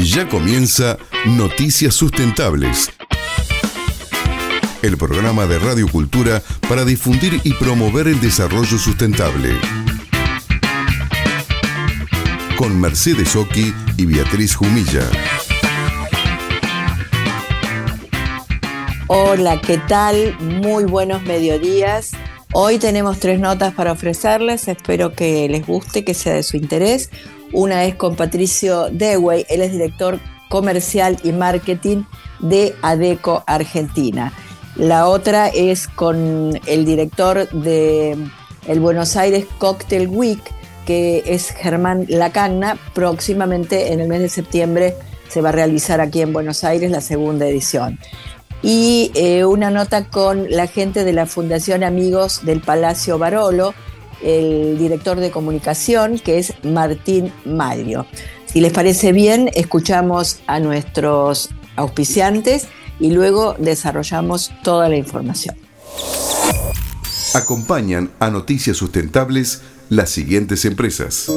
Ya comienza Noticias Sustentables, el programa de Radio Cultura para difundir y promover el desarrollo sustentable. Con Mercedes Occhi y Beatriz Jumilla. Hola, ¿qué tal? Muy buenos mediodías. Hoy tenemos 3 notas para ofrecerles, espero que les guste, que sea de su interés. Una es con Patricio Dewey, él es director comercial y marketing de Adecco Argentina. La otra es con el director de el Buenos Aires Cocktail Week, que es Germán Lacagna. Próximamente, en el mes de septiembre, se va a realizar aquí en Buenos Aires la segunda edición. Y una nota con la gente de la Fundación Amigos del Palacio Barolo, el director de comunicación, que es Martín Maglio. Si les parece bien, escuchamos a nuestros auspiciantes y luego desarrollamos toda la información. Acompañan a Noticias Sustentables las siguientes empresas.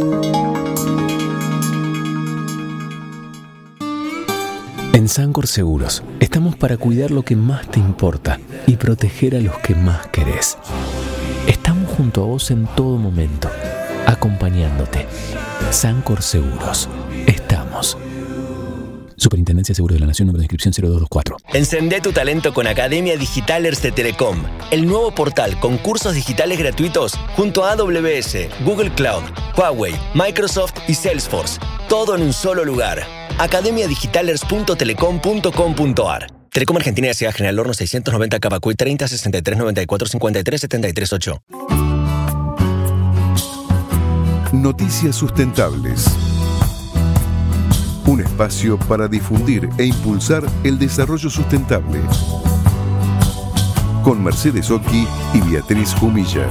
En Sancor Seguros estamos para cuidar lo que más te importa y proteger a los que más querés. Estamos junto a vos en todo momento, acompañándote. Sancor Seguros. Estamos. Superintendencia de Seguros de la Nación, número de inscripción 0224. Encendé tu talento con Academia Digitalers de Telecom, el nuevo portal con cursos digitales gratuitos junto a AWS, Google Cloud, Huawei, Microsoft y Salesforce. Todo en un solo lugar. academiadigitalers.telecom.com.ar. Telecom Argentina S.A. General Horno 690 Cavacuy 30 63 94 53 73 8. Noticias Sustentables. Un espacio para difundir e impulsar el desarrollo sustentable. Con Mercedes Occhi y Beatriz Jumilla.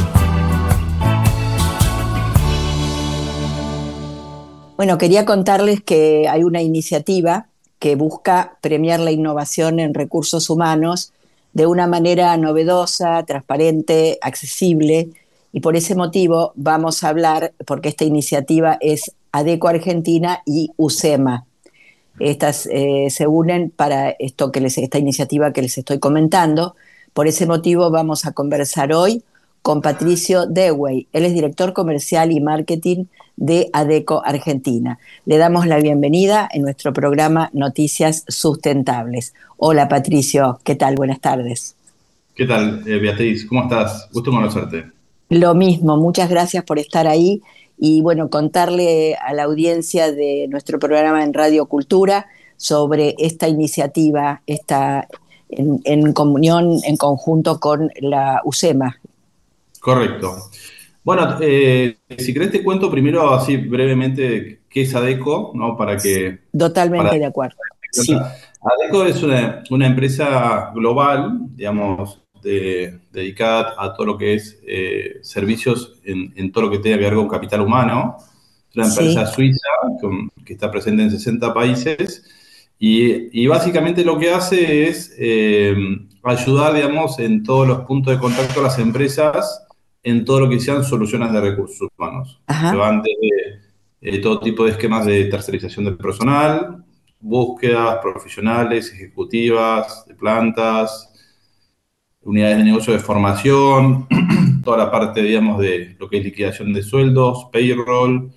Bueno, quería contarles que hay una iniciativa que busca premiar la innovación en recursos humanos de una manera novedosa, transparente, accesible, y por ese motivo vamos a hablar, porque esta iniciativa es Adecco Argentina y UCEMA. Estas se unen para esta iniciativa que les estoy comentando. Por ese motivo vamos a conversar hoy con Patricio Dewey. Él es director comercial y marketing de Adecco Argentina. Le damos la bienvenida en nuestro programa Noticias Sustentables. Hola Patricio, ¿qué tal? Buenas tardes. ¿Qué tal, Beatriz? ¿Cómo estás? Gusto conocerte. Lo mismo, muchas gracias por estar ahí y bueno, contarle a la audiencia de nuestro programa en Radio Cultura sobre esta iniciativa, en comunión, en conjunto con la UCEMA. Correcto. Bueno, si querés te cuento primero así brevemente qué es Adecco, ¿no? Totalmente de acuerdo. Sí. Adecco es una empresa global, digamos, dedicada a todo lo que es servicios en todo lo que tenga que ver con capital humano. Es una empresa suiza que está presente en 60 países y básicamente lo que hace es ayudar, digamos, en todos los puntos de contacto a las empresas en todo lo que sean soluciones de recursos humanos. Que van de todo tipo de esquemas de tercerización del personal, búsquedas profesionales, ejecutivas, de plantas, unidades de negocio de formación, toda la parte, digamos, de lo que es liquidación de sueldos, payroll.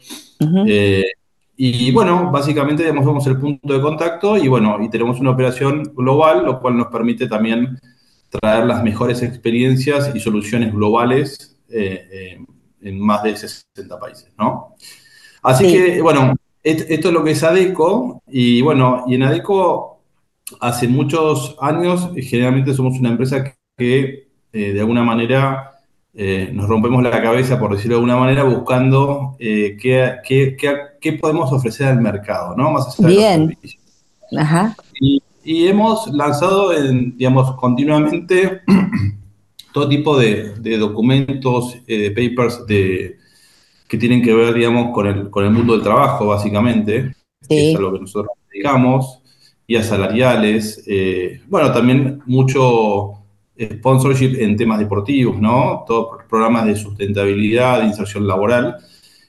Y bueno, básicamente, digamos, somos el punto de contacto y bueno, y tenemos una operación global, lo cual nos permite también traer las mejores experiencias y soluciones globales en más de 60 países, ¿no? Así que, bueno, esto es lo que es Adecco, y bueno, y en Adecco hace muchos años, generalmente somos una empresa que de alguna manera nos rompemos la cabeza, por decirlo de alguna manera, buscando qué podemos ofrecer al mercado, ¿no? Más allá de los servicios. Y hemos lanzado, digamos, continuamente todo tipo de documentos, de papers que tienen que ver, digamos, con el mundo del trabajo, básicamente, que es a lo que nosotros nos dedicamos, guías salariales, bueno, también mucho sponsorship en temas deportivos, ¿no? Todos programas de sustentabilidad, de inserción laboral.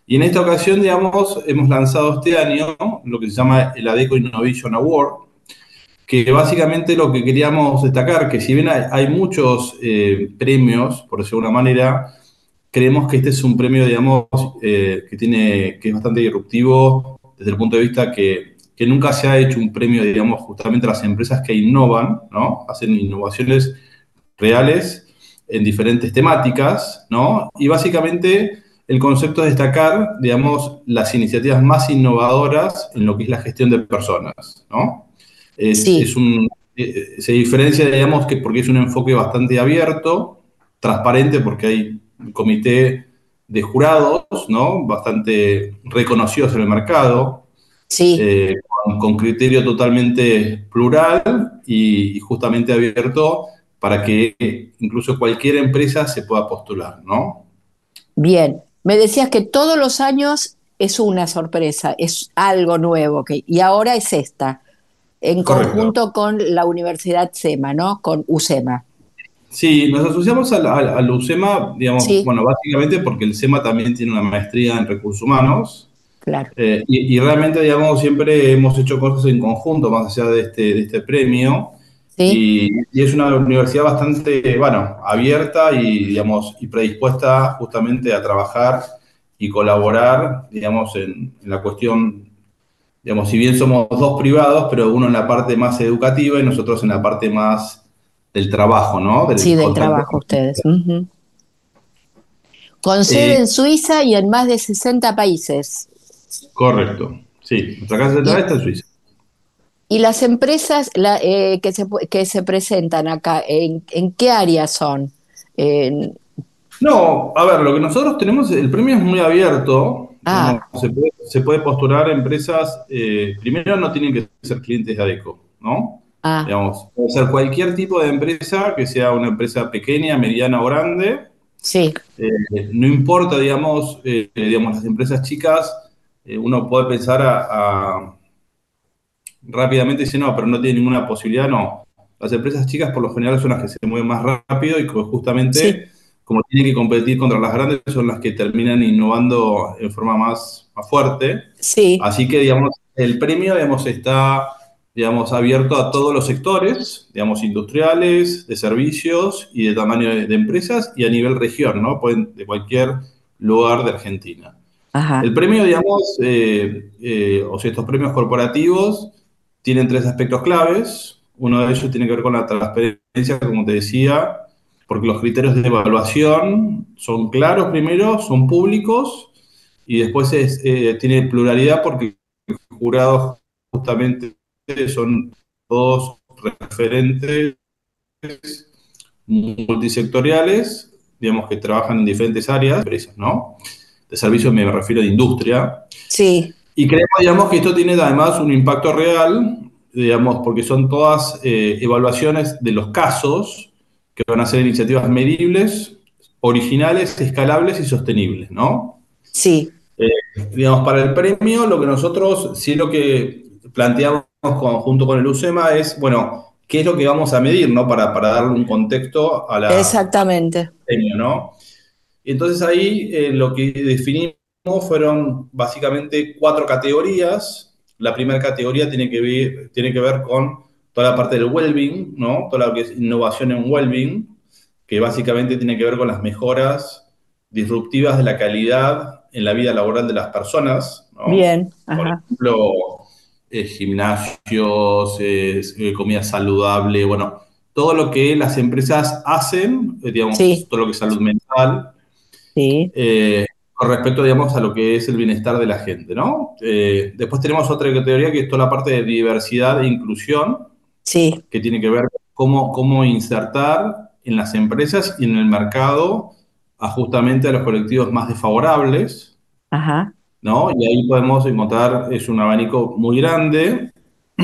Y en esta ocasión, digamos, hemos lanzado este año lo que se llama el ADECO Innovation Award, que básicamente lo que queríamos destacar, que si bien hay muchos premios, por decirlo de alguna manera, creemos que este es un premio, digamos, que es bastante disruptivo desde el punto de vista que nunca se ha hecho un premio, digamos, justamente a las empresas que innovan, ¿no? Hacen innovaciones reales en diferentes temáticas, ¿no? Y básicamente el concepto es destacar, digamos, las iniciativas más innovadoras en lo que es la gestión de personas, ¿no? Sí, Se diferencia, digamos, que porque es un enfoque bastante abierto, transparente, porque hay un comité de jurados, ¿no? Bastante reconocidos en el mercado, sí. con criterio totalmente plural y justamente abierto para que incluso cualquier empresa se pueda postular, ¿no? Bien. Me decías que todos los años es una sorpresa, es algo nuevo, y ahora es esta, en Correcto. conjunto con la Universidad SEMA, ¿no? Con USEMA. Sí, nos asociamos al UCEMA, digamos, Sí, bueno, básicamente porque el SEMA también tiene una maestría en recursos humanos. claro. Y realmente, digamos, siempre hemos hecho cosas en conjunto, más allá de este premio, Sí, y es una universidad bastante, bueno, abierta y, digamos, y predispuesta justamente a trabajar y colaborar, digamos, en la cuestión, digamos, si bien somos dos privados, pero uno en la parte más educativa y nosotros en la parte más del trabajo, ¿no? sí, Del del contacto. trabajo ustedes. Ujú. Con sede Eh, en Suiza y en más de 60 países. correcto, sí, nuestra casa central Y, está en Suiza. y las empresas que se presentan acá, ¿en qué áreas son? En- No, a ver, lo que nosotros tenemos, el premio es muy abierto, digamos, ah, se puede postular a empresas, primero no tienen que ser clientes de ADECO, ¿no? ah, Digamos, puede ser cualquier tipo de empresa, que sea una empresa pequeña, mediana o grande, sí, no importa, digamos, las empresas chicas, uno puede pensar rápidamente dice, no, pero no tiene ninguna posibilidad, no. Las empresas chicas por lo general son las que se mueven más rápido y que sí, justamente, como tienen que competir contra las grandes, son las que terminan innovando en forma más fuerte. sí, Así que, digamos, el premio, digamos, está, digamos, abierto a todos los sectores, digamos, industriales, de servicios y de tamaño de empresas y a nivel región, ¿no? Pueden de cualquier lugar de Argentina. El ajá, premio, digamos, o sea, estos premios corporativos tienen tres aspectos claves. Uno de ellos tiene que ver con la transparencia, como te decía, porque los criterios de evaluación son claros primero, son públicos, y después tiene pluralidad porque los jurados justamente son todos referentes multisectoriales, digamos, que trabajan en diferentes áreas, empresas, ¿no? De servicios me refiero de industria. sí, Y creemos, digamos, que esto tiene además un impacto real, digamos, porque son todas evaluaciones de los casos que van a ser iniciativas medibles, originales, escalables y sostenibles, ¿no? sí, Eh, digamos, para el premio, lo que nosotros, sí lo que planteamos junto con el UCEMA es, bueno, ¿qué es lo que vamos a medir, ¿no? Para darle un contexto al exactamente. premio, ¿no? Entonces ahí lo que definimos fueron básicamente cuatro categorías. La primera categoría tiene que ver con toda la parte del well-being, ¿no? Toda lo que es innovación en well-being, que básicamente tiene que ver con las mejoras disruptivas de la calidad en la vida laboral de las personas, ¿no? Bien, Por ajá, ejemplo, gimnasios, comida saludable, bueno, todo lo que las empresas hacen, digamos, sí, todo lo que es salud mental, sí, con respecto, digamos, a lo que es el bienestar de la gente, ¿no? Después tenemos otra categoría que es toda la parte de diversidad e inclusión, sí, que tiene que ver con cómo insertar en las empresas y en el mercado justamente a los colectivos más desfavorables, ajá, ¿no? Y ahí podemos encontrar, es un abanico muy grande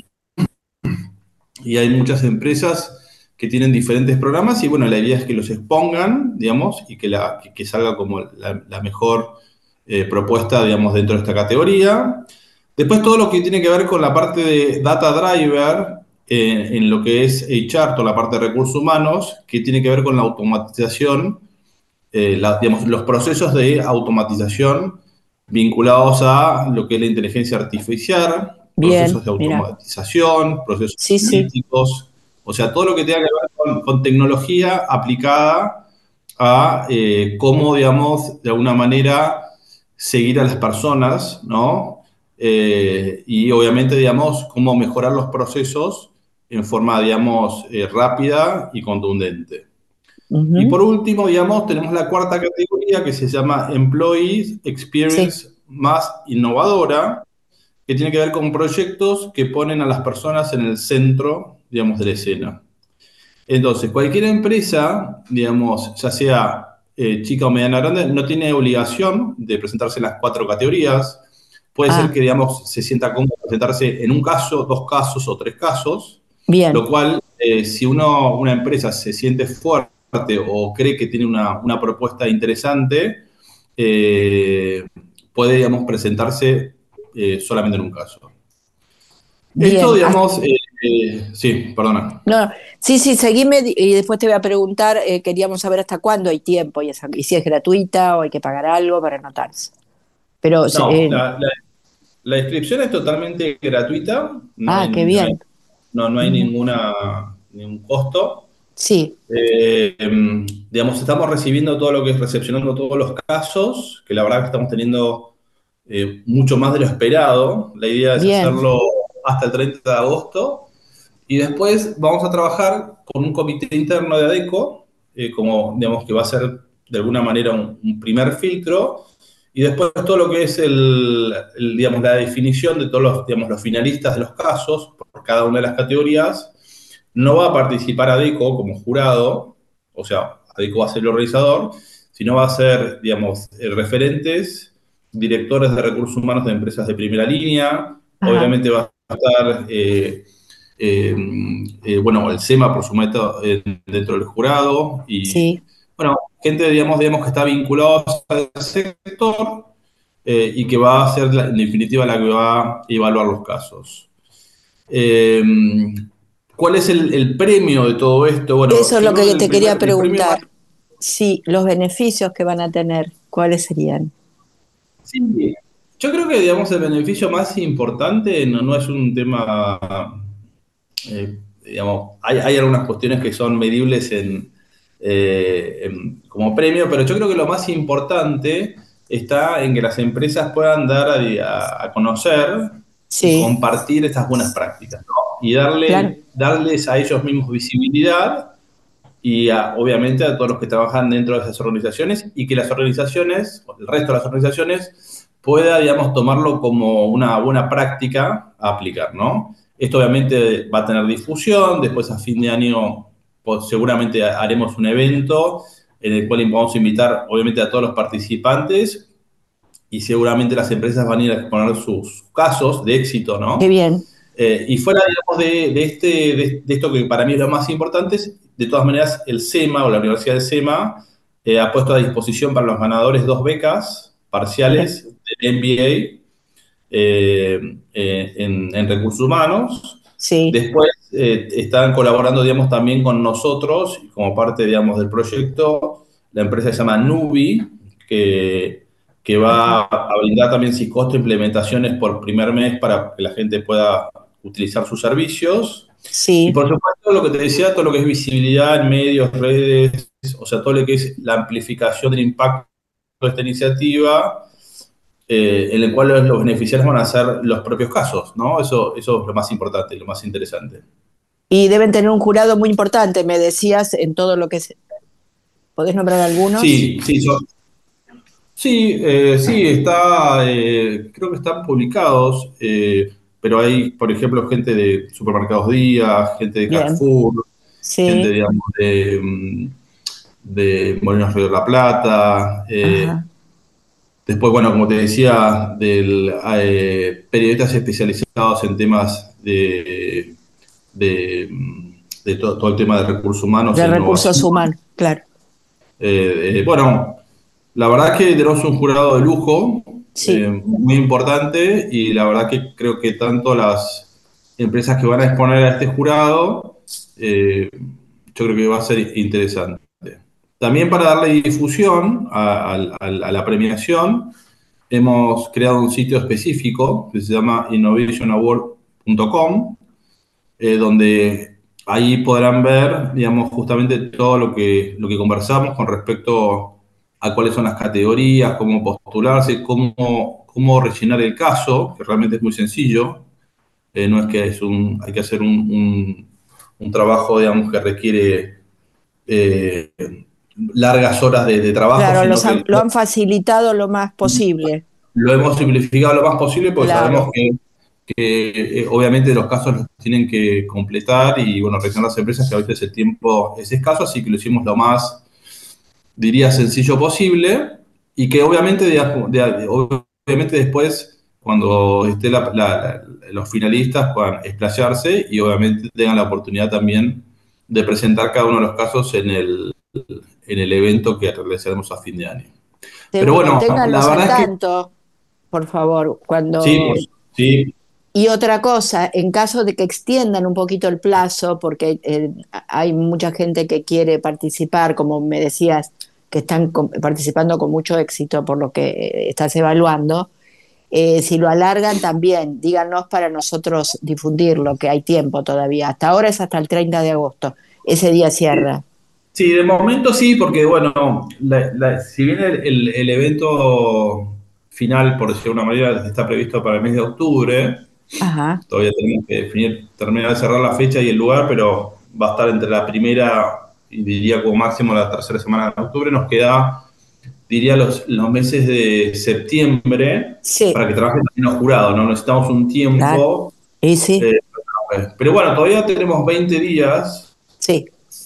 y hay muchas empresas que tienen diferentes programas y bueno, la idea es que los expongan, digamos, y que salga como la mejor propuesta, digamos, dentro de esta categoría. Después todo lo que tiene que ver con la parte de Data Driver, en lo que es HR, toda la parte de recursos humanos, que tiene que ver con la automatización, digamos, los procesos de automatización vinculados a lo que es la inteligencia artificial, Bien, procesos de mira. automatización, procesos Sí, sí. analíticos, o sea, todo lo que tenga que ver con tecnología aplicada a cómo, digamos, de alguna manera seguir a las personas, ¿no? Y obviamente, digamos, cómo mejorar los procesos en forma, digamos, rápida y contundente. Y Ujú. por último, digamos, tenemos la cuarta categoría que se llama Employee Sí. Experience más innovadora, que tiene que ver con proyectos que ponen a las personas en el centro, digamos, de la escena. Entonces, cualquier empresa, digamos, ya sea chica o mediana grande, no tiene obligación de presentarse en las cuatro categorías. Puede ser Ah, que, digamos, se sienta cómodo presentarse en un caso, dos casos o tres casos, bien. lo cual, si una empresa se siente fuerte o cree que tiene una propuesta interesante, eh, puede, digamos, presentarse solamente en un caso. Esto, Bien. digamos, sí, perdona. No, sí, sí, seguime y después te voy a preguntar, queríamos saber hasta cuándo hay tiempo y si es gratuita o hay que pagar algo para anotarse. Pero, No, la inscripción es totalmente gratuita, qué bien. no hay Ujú. ningún costo. Sí, Eh, digamos, estamos recibiendo todo lo que es recepcionando todos los casos, que la verdad que estamos teniendo mucho más de lo esperado. La idea es bien. hacerlo hasta el 30 de agosto y después vamos a trabajar con un comité interno de ADECO, como digamos que va a ser de alguna manera un primer filtro, y después todo lo que es digamos, la definición de todos los, digamos, los finalistas de los casos por cada una de las categorías. No va a participar ADECO como jurado, o sea, ADECO va a ser el organizador, sino va a ser, digamos, referentes, directores de recursos humanos de empresas de primera línea, Ajá, obviamente va a estar eh, bueno, el SEMA, por supuesto, dentro del jurado, y sí. bueno, gente, digamos que está vinculada al sector y que va a ser, en definitiva, la que va a evaluar los casos. Eh, ¿Cuál es el premio de todo esto? Bueno, Eso es yo lo creo que que te quería el premio más. preguntar. Sí, los beneficios que van a tener, ¿cuáles serían? Sí, yo creo que, digamos, el beneficio más importante no es un tema, digamos, hay algunas cuestiones que son medibles como premio, pero yo creo que lo más importante está en que las empresas puedan dar a conocer y Sí, compartir estas buenas prácticas, ¿no? Y claro, darles a ellos mismos visibilidad y obviamente a todos los que trabajan dentro de esas organizaciones y que las organizaciones, o el resto de las organizaciones, pueda, digamos, tomarlo como una buena práctica a aplicar, ¿no? Esto obviamente va a tener difusión, después a fin de año pues, seguramente haremos un evento en el cual vamos a invitar obviamente a todos los participantes y seguramente las empresas van a ir a exponer sus casos de éxito, qué ¿no? bien. Y fuera, digamos, de esto que para mí es lo más importante, de todas maneras, el SEMA o la Universidad del SEMA ha puesto a disposición para los ganadores dos becas Mira, parciales de MBA en recursos humanos. sí, Después están colaborando, digamos, también con nosotros, como parte, digamos, del proyecto, la empresa se llama Nubi, que, que ajá, va a brindar también sin costo implementaciones por primer mes para que la gente pueda utilizar sus servicios. Y sí. por supuesto, lo que te decía, todo lo que es visibilidad en medios, redes, o sea, todo lo que es la amplificación del impacto de esta iniciativa, en el cual los beneficiarios van a ser los propios casos, ¿no? Eso es lo más importante y lo más interesante. Y deben tener un jurado muy importante, me decías, en todo lo que es. ¿Podés nombrar algunos? Sí, sí, sí, creo que están publicados, pero hay, por ejemplo, gente de Supermercados Díaz, gente de Bien, Carrefour, gente, sí, digamos, de Molinos Río de la Plata. ajá, Después, bueno, como te decía, periodistas especializados en temas de, todo el tema de recursos humanos de e recursos innovación. humanos, claro. Bueno, la verdad que tenemos un jurado de lujo, Sí. muy importante, y la verdad que creo que tanto las empresas que van a exponer a este jurado, yo creo que va a ser interesante. También para darle difusión a la premiación, hemos creado un sitio específico que se llama innovationaward.com, donde ahí podrán ver, digamos, justamente todo lo que conversamos con respecto a cuáles son las categorías, cómo postularse, cómo rellenar el caso, que realmente es muy sencillo. No es que hay que hacer un trabajo, digamos, que requiere eh, largas horas de trabajo, Claro, sino que lo han facilitado lo más posible. lo hemos simplificado lo más posible porque sabemos Claro. que obviamente los casos los tienen que completar y bueno, reaccionar las empresas que a veces el tiempo es escaso, así que lo hicimos lo más, diría, sencillo posible y que obviamente, obviamente después, cuando esté los finalistas, puedan explayarse y obviamente tengan la oportunidad también de presentar cada uno de los casos en el evento que realizaremos a fin de año. Pero Seguro, bueno, la ténganlos al verdad es que tanto, por favor, sí, cuando... pues, sí, Y otra cosa, en caso de que extiendan un poquito el plazo, porque hay mucha gente que quiere participar, como me decías, que están participando con mucho éxito por lo que estás evaluando, si lo alargan también, díganos para nosotros difundirlo, que hay tiempo todavía. Hasta ahora es hasta el 30 de agosto, ese día cierra. sí, de momento sí, porque bueno, si bien el evento final, por decirlo de una manera, está previsto para el mes de octubre, Ajá, todavía tenemos que terminar de cerrar la fecha y el lugar, pero va a estar entre la primera y diría como máximo la tercera semana de octubre. Nos queda, diría, los meses de septiembre sí, para que trabajen también los jurados, ¿no? Necesitamos un claro. tiempo. Y sí, eh, pero bueno, todavía tenemos 20 días sí.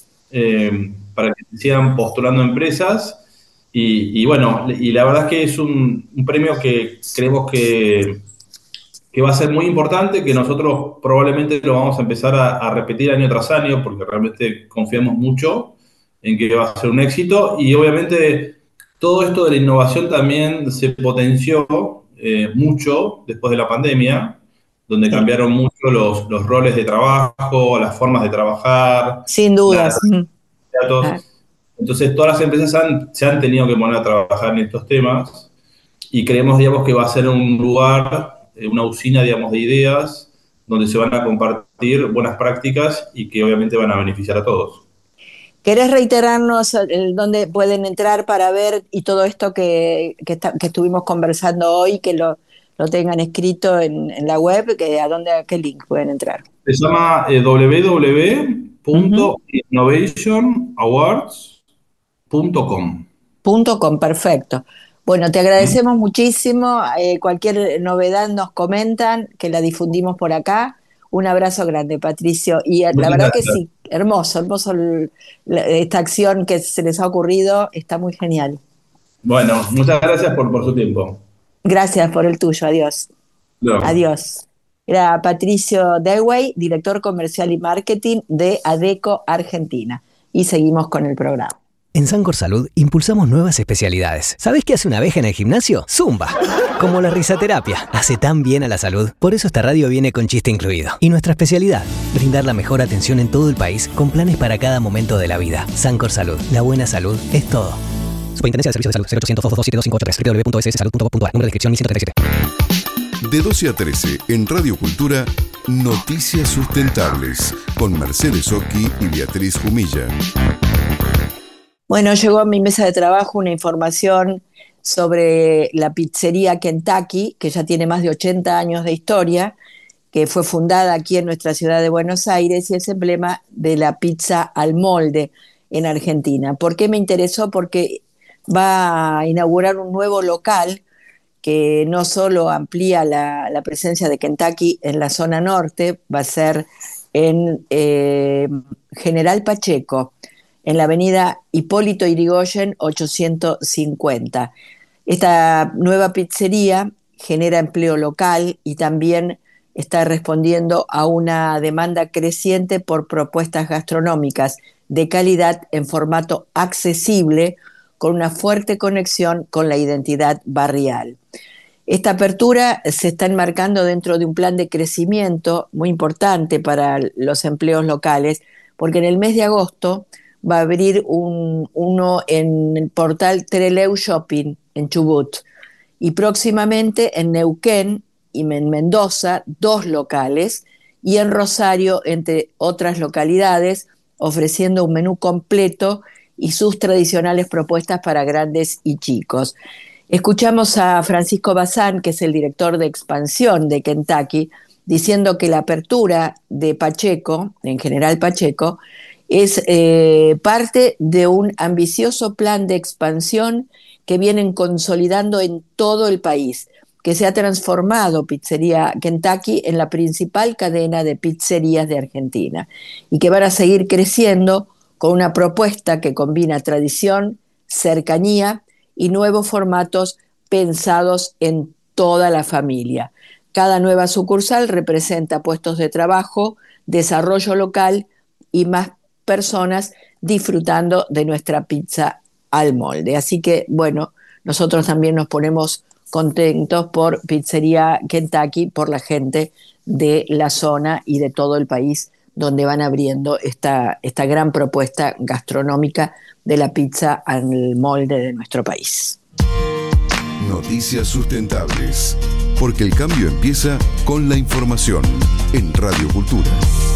para que se sigan postulando empresas. Y bueno, y la verdad es que es un premio que creemos que va a ser muy importante, que nosotros probablemente lo vamos a empezar a repetir año tras año, porque realmente confiamos mucho en que va a ser un éxito. Y obviamente todo esto de la innovación también se potenció mucho después de la pandemia, donde Sí, cambiaron mucho los roles de trabajo, las formas de trabajar, sin las dudas. datos. Ah, Entonces, todas las empresas se han tenido que poner a trabajar en estos temas y creemos, digamos, que va a ser un lugar, una usina, digamos, de ideas donde se van a compartir buenas prácticas y que obviamente van a beneficiar a todos. ¿Querés reiterarnos dónde pueden entrar para ver y todo esto que estuvimos conversando hoy, que lo tengan escrito en la web, a qué link pueden entrar? Se llama Ujú. www.innovationawards.com. Perfecto. Bueno, te agradecemos muchísimo. Cualquier novedad nos comentan, que la difundimos por acá. Un abrazo grande, Patricio. Y la Muchas verdad que gracias. sí, hermoso, esta acción que se les ha ocurrido, está muy genial. Bueno, muchas gracias por su tiempo. Gracias por el tuyo, adiós. Luego. Adiós. Era Patricio Dewey, director comercial y marketing de ADECO Argentina. Y seguimos con el programa. En Sancor Salud impulsamos nuevas especialidades. ¿Sabés qué hace una abeja en el gimnasio? Zumba. Como la risoterapia. Hace tan bien a la salud. Por eso esta radio viene con chiste incluido. Y nuestra especialidad, brindar la mejor atención en todo el país con planes para cada momento de la vida. Sancor Salud. La buena salud es todo. Superintendencia de Servicios de Salud 0800 222 7253 www.sssalud.gov.ar. Número de inscripción 1137. De 12 a 13 en Radio Cultura, Noticias Sustentables, con Mercedes Occhi y Beatriz Jumilla. Bueno, llegó a mi mesa de trabajo una información sobre la pizzería Kentucky, que ya tiene más de 80 años de historia, que fue fundada aquí en nuestra ciudad de Buenos Aires y es emblema de la pizza al molde en Argentina. ¿Por qué me interesó? Porque va a inaugurar un nuevo local que no solo amplía la presencia de Kentucky en la zona norte, va a ser en General Pacheco, en la avenida Hipólito Yrigoyen 850. Esta nueva pizzería genera empleo local y también está respondiendo a una demanda creciente por propuestas gastronómicas de calidad en formato accesible, con una fuerte conexión con la identidad barrial. Esta apertura se está enmarcando dentro de un plan de crecimiento muy importante para los empleos locales, porque en el mes de agosto va a abrir uno en el portal Treleu Shopping en Chubut. y próximamente en Neuquén y en Mendoza 2 locales y en Rosario, entre otras localidades, ofreciendo un menú completo y sus tradicionales propuestas para grandes y chicos. Escuchamos a Francisco Bazán, que es el director de expansión de Kentucky, diciendo que la apertura de Pacheco, en general Pacheco, es parte de un ambicioso plan de expansión que vienen consolidando en todo el país, que se ha transformado Pizzería Kentucky en la principal cadena de pizzerías de Argentina y que van a seguir creciendo con una propuesta que combina tradición, cercanía y nuevos formatos pensados en toda la familia. Cada nueva sucursal representa puestos de trabajo, desarrollo local y más personas disfrutando de nuestra pizza al molde. Así que, bueno, nosotros también nos ponemos contentos por Pizzería Kentucky, por la gente de la zona y de todo el país donde van abriendo esta gran propuesta gastronómica de la pizza al molde de nuestro país. Noticias sustentables, porque el cambio empieza con la información en Radio Cultura.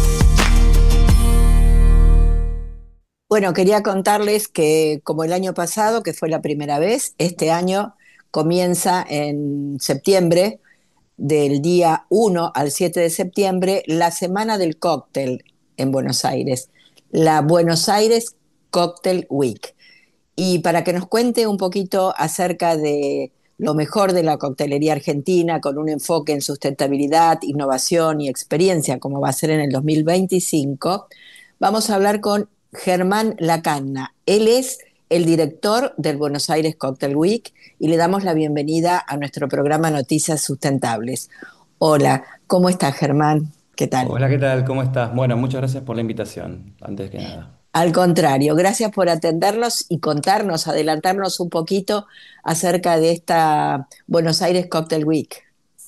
Bueno, quería contarles que como el año pasado, que fue la primera vez, este año comienza en septiembre, del día 1 al 7 de septiembre, la Semana del Cóctel en Buenos Aires, la Buenos Aires Cocktail Week. Y para que nos cuente un poquito acerca de lo mejor de la coctelería argentina, con un enfoque en sustentabilidad, innovación y experiencia, como va a ser en el 2025, vamos a hablar con Germán Lacanna. Él es el director del Buenos Aires Cocktail Week y le damos la bienvenida a nuestro programa Noticias Sustentables. Hola, ¿cómo estás, Germán? ¿Qué tal? Hola, ¿qué tal? ¿Cómo estás? Bueno, muchas gracias por la invitación, antes que nada. Al contrario, gracias por atendernos y contarnos, adelantarnos un poquito acerca de esta Buenos Aires Cocktail Week.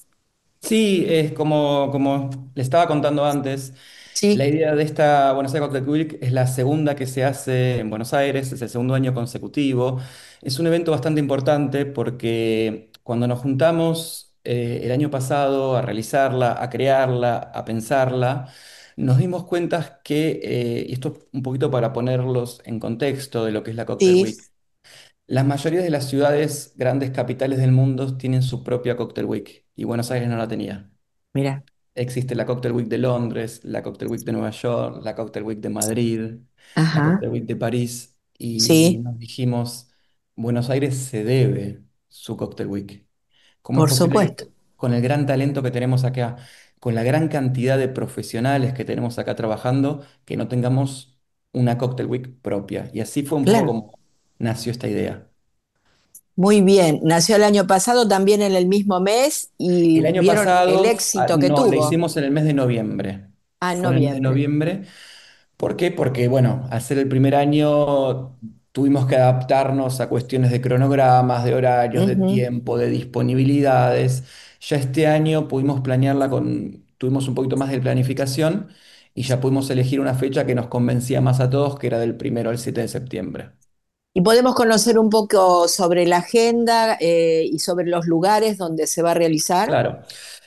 Sí, es como le estaba contando antes, la Sí, idea de esta Buenos Aires Cocktail Week es la segunda que se hace en Buenos Aires, es el segundo año consecutivo. Es un evento bastante importante porque cuando nos juntamos el año pasado a realizarla, a crearla, a pensarla, nos dimos cuenta que, y esto un poquito para ponerlos en contexto de lo que es la Cocktail sí, Week. La mayoría de las ciudades, grandes capitales del mundo, tienen su propia Cocktail Week y Buenos Aires no la tenía. mira, Existe la Cocktail Week de Londres, la Cocktail Week de Nueva York, la Cocktail Week de Madrid, la ajá, Cocktail Week de París y sí, nos dijimos, Buenos Aires se debe su Cocktail Week. ¿Cómo es por posible que supuesto, con el gran talento que tenemos acá, con la gran cantidad de profesionales que tenemos acá trabajando, que no tengamos una Cocktail Week propia? Y así fue un poco claro. como nació esta idea. Muy bien, nació el año pasado también en el mismo mes y El año vieron el pasado, éxito que no, le tuvo. hicimos en el mes de noviembre. Ah, en Fue en el mes de noviembre. noviembre. ¿Por qué? Porque, bueno, al ser el primer año tuvimos que adaptarnos a cuestiones de cronogramas, de horarios, de Ujú. tiempo, de disponibilidades. Ya este año pudimos planearla tuvimos un poquito más de planificación y ya pudimos elegir una fecha que nos convencía más a todos, que era del 1 al 7 de septiembre. Y podemos conocer un poco sobre la agenda y sobre los lugares donde se va a realizar. Claro.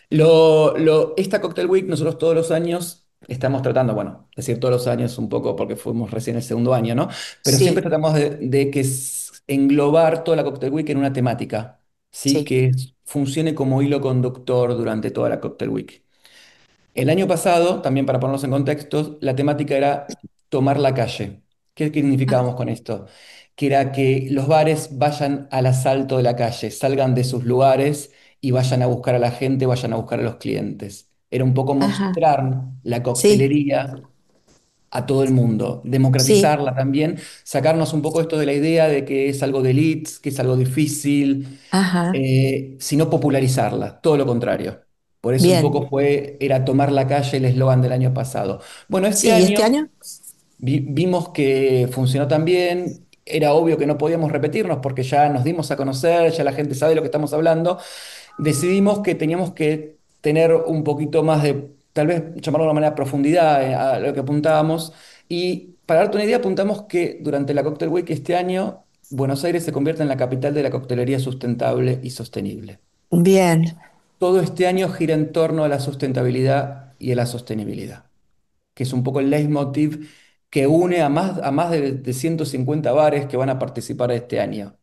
Esta Cocktail Week nosotros todos los años estamos tratando, bueno, decir todos los años un poco porque fuimos recién el segundo año, ¿no? Pero siempre Sí, tratamos de que englobar toda la Cocktail Week en una temática, ¿sí? sí. Que funcione como hilo conductor durante toda la Cocktail Week. El año pasado, también para ponernos en contexto, la temática era tomar la calle. ¿Qué Ah, significábamos con esto? Que era que los bares vayan al asalto de la calle, salgan de sus lugares y vayan a buscar a la gente, vayan a buscar a los clientes. Era un poco ajá. mostrar la Sí, coctelería a todo el mundo, sí, democratizarla también, sacarnos un poco esto de la idea de que es algo de elites, que es algo difícil, ajá. sino popularizarla, todo lo contrario. Por eso un Bien. poco era tomar la calle el eslogan del año pasado. Bueno, este Sí, ¿y este año año? vimos que funcionó tan bien, era obvio que no podíamos repetirnos porque ya nos dimos a conocer, ya la gente sabe de lo que estamos hablando. Decidimos que teníamos que tener un poquito más de, tal vez llamarlo de una manera, profundidad a lo que apuntábamos. Y para darte una idea, apuntamos que durante la Cocktail Week este año Buenos Aires se convierte en la capital de la coctelería sustentable y sostenible. Bien. Todo este año gira en torno a la sustentabilidad y a la sostenibilidad, que es un poco el leitmotiv que une a más de 150 bares que van a participar este año.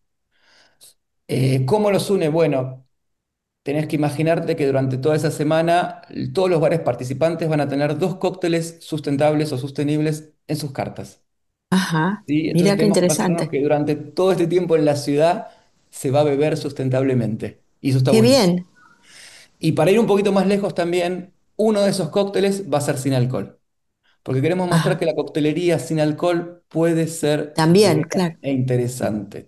¿Cómo los une? Bueno, tenés que imaginarte que durante toda esa semana todos los bares participantes van a tener dos cócteles sustentables o sostenibles en sus cartas. Ajá. ¿Sí? Entonces Mira qué tenemos que imaginarnos interesante. que durante todo este tiempo en la ciudad se va a beber sustentablemente. Y eso está Qué buenísimo. bien. Y para ir un poquito más lejos también, uno de esos cócteles va a ser sin alcohol. Porque queremos mostrar Ajá. que la coctelería sin alcohol puede ser También, buena claro. e interesante.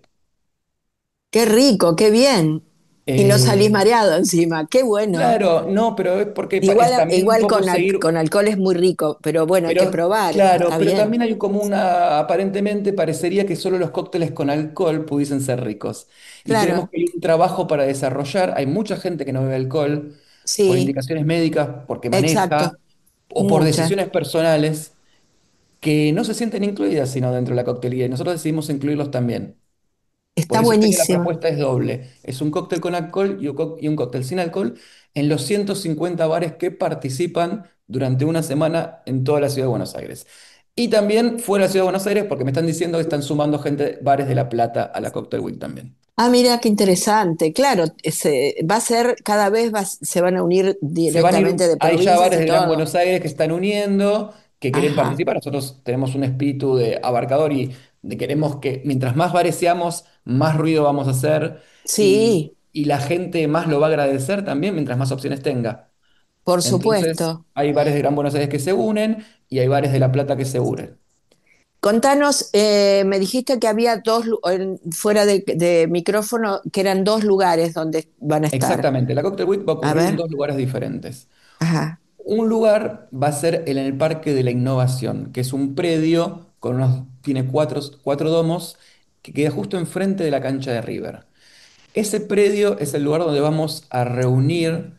Qué rico, qué bien. Y no salís Eh, mareado encima. Qué bueno. claro, no, pero es porque es Igual, también un igual poco con seguir. alcohol es muy rico, pero bueno, hay que Pero probar. claro, Está pero bien. también hay como aparentemente parecería que solo los cócteles con alcohol pudiesen ser ricos. Y creemos Claro. que hay un trabajo para desarrollar. Hay mucha gente que no bebe alcohol por Sí, indicaciones médicas, porque maneja, exacto. o por Muchas. decisiones personales, que no se sienten incluidas sino dentro de la coctelería. Y nosotros decidimos incluirlos también. Por Está eso este año la buenísimo. propuesta es doble. Es un cóctel con alcohol y un cóctel sin alcohol en los 150 bares que participan durante una semana en toda la ciudad de Buenos Aires. Y también fuera de la ciudad de Buenos Aires, porque me están diciendo que están sumando gente, bares de La Plata a la Cocktail Week también. Ah, mira qué interesante. Claro, va a ser, cada vez se van a unir Se van a directamente ir, de hay ya provincias bares y de Gran todo. Buenos Aires que están uniendo, que quieren Ajá. participar. Nosotros tenemos un espíritu de abarcador y de queremos que mientras más bares seamos, más ruido vamos a hacer Sí, y la gente más lo va a agradecer también mientras más opciones tenga. por Entonces, supuesto. hay bares de Gran Buenos Aires que se unen y hay bares de La Plata que se unen. Contanos, me dijiste que había fuera de micrófono, que eran dos lugares donde van a estar. Exactamente, la Cocktail Week va a A ocurrir en ver. dos lugares diferentes. Ajá. Un lugar va a ser en el Parque de la Innovación, que es un predio tiene cuatro domos que queda justo enfrente de la cancha de River. Ese predio es el lugar donde vamos a reunir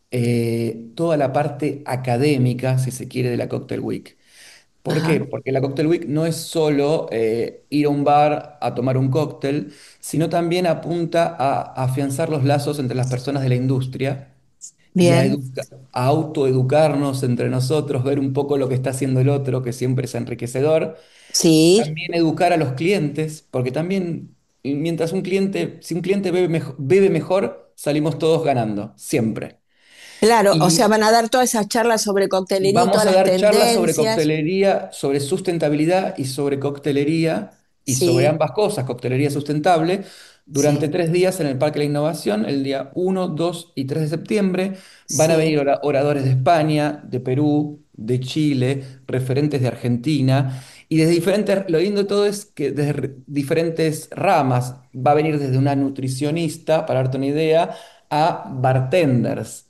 toda la parte académica, si se quiere, de la Cocktail Week. ¿Por qué? Ajá. Porque la Cocktail Week no es solo ir a un bar a tomar un cóctel, sino también apunta a afianzar los lazos entre las personas de la industria y Bien. a autoeducarnos entre nosotros, ver un poco lo que está haciendo el otro, que siempre es enriquecedor. Sí. También educar a los clientes, porque también mientras si un cliente bebe mejor, salimos todos ganando, siempre. Claro, o sea, Y van a dar todas esas charlas sobre coctelería y vamos todas a las dar charlas sobre tendencias. coctelería, sobre sustentabilidad y sobre coctelería y sobre Sí, ambas cosas, coctelería sustentable, durante sí, 3 días en el Parque de la Innovación, el día 1, 2 y 3 de septiembre. Van a venir sí. oradores de España, de Perú, de Chile, referentes de Argentina. Y desde diferentes, lo lindo de todo es que desde diferentes ramas, va a venir desde una nutricionista, para darte una idea, a bartenders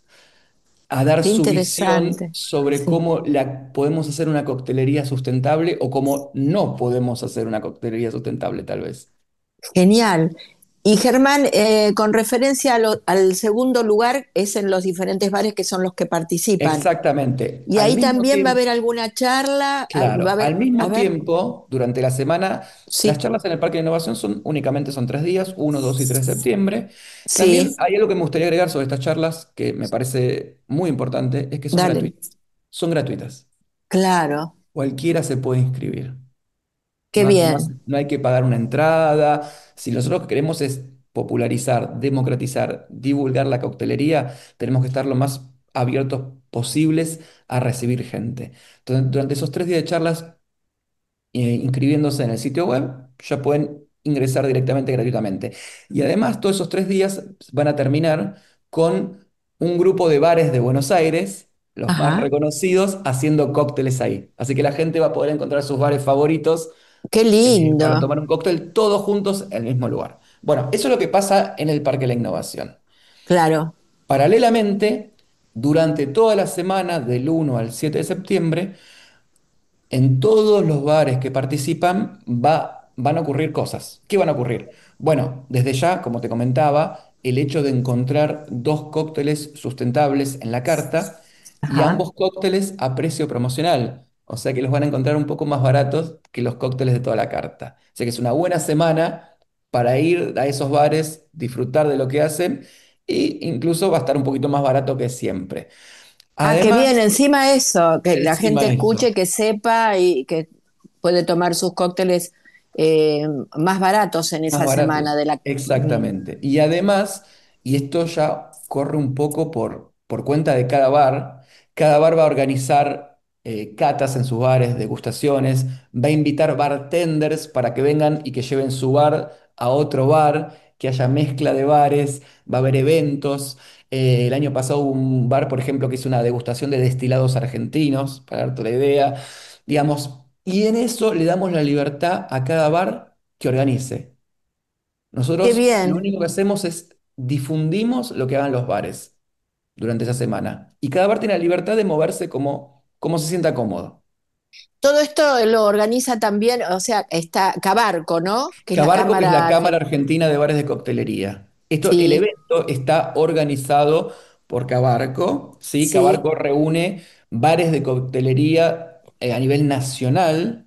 a dar Qué su visión interesante. sobre Sí. cómo podemos hacer una coctelería sustentable o cómo no podemos hacer una coctelería sustentable, tal vez. Genial. Y Germán, con referencia al segundo lugar, es en los diferentes bares que son los que participan. Exactamente. Y Al ahí mismo también va a tiempo, haber alguna charla, va a claro, al haber, a mismo ver, tiempo, durante la semana, las sí, charlas en el Parque de Innovación únicamente son 3 días, 1, 2 y 3 de septiembre. También sí, hay algo que me gustaría agregar sobre estas charlas que me parece muy importante, es que son dale, gratuitas. Son gratuitas. claro, Cualquiera se puede inscribir. qué bien, No hay que pagar una entrada. Si nosotros lo que queremos es popularizar, democratizar, divulgar la coctelería, tenemos que estar lo más abiertos posibles a recibir gente. Entonces, durante esos 3 días de charlas, inscribiéndose en el sitio web, ya pueden ingresar directamente gratuitamente. Y además, todos esos 3 días van a terminar con un grupo de bares de Buenos Aires, los más ajá, reconocidos, haciendo cócteles ahí. Así que la gente va a poder encontrar sus bares favoritos qué para lindo, tomar un cóctel todos juntos en el mismo lugar. Bueno, eso es lo que pasa en el Parque de la Innovación. claro, Paralelamente, durante toda la semana del 1 al 7 de septiembre, en todos los bares que participan van a ocurrir cosas. ¿Qué van a ocurrir? Bueno, desde ya, como te comentaba, el hecho de encontrar dos cócteles sustentables en la carta y ajá, ambos cócteles a precio promocional. O sea que los van a encontrar un poco más baratos que los cócteles de toda la carta. O sea que es una buena semana para ir a esos bares, disfrutar de lo que hacen e incluso va a estar un poquito más barato que siempre. Ah, qué bien, Además, encima eso, que la encima gente de escuche, eso. que sepa y que puede tomar sus cócteles más baratos en Más esa semana baratos, de la... exactamente. Y además, y esto ya corre un poco por cuenta de cada bar va a organizar catas en sus bares, degustaciones, va a invitar bartenders para que vengan y que lleven su bar a otro bar, que haya mezcla de bares, va a haber eventos. El año pasado hubo un bar, por ejemplo, que hizo una degustación de destilados argentinos, para darte la idea, digamos, y en eso le damos la libertad a cada bar que organice. Qué Nosotros lo bien. único que hacemos es difundimos lo que hagan los bares durante esa semana. Y cada bar tiene la libertad de moverse como se sienta cómodo. Todo esto lo organiza también, o sea, está Cabarco, ¿no? Que es la Cabarco, que es la Cámara Cámara Argentina. Argentina de Bares de Coctelería. El Sí, evento está organizado por Cabarco, ¿sí? sí, Cabarco reúne bares de coctelería a nivel nacional.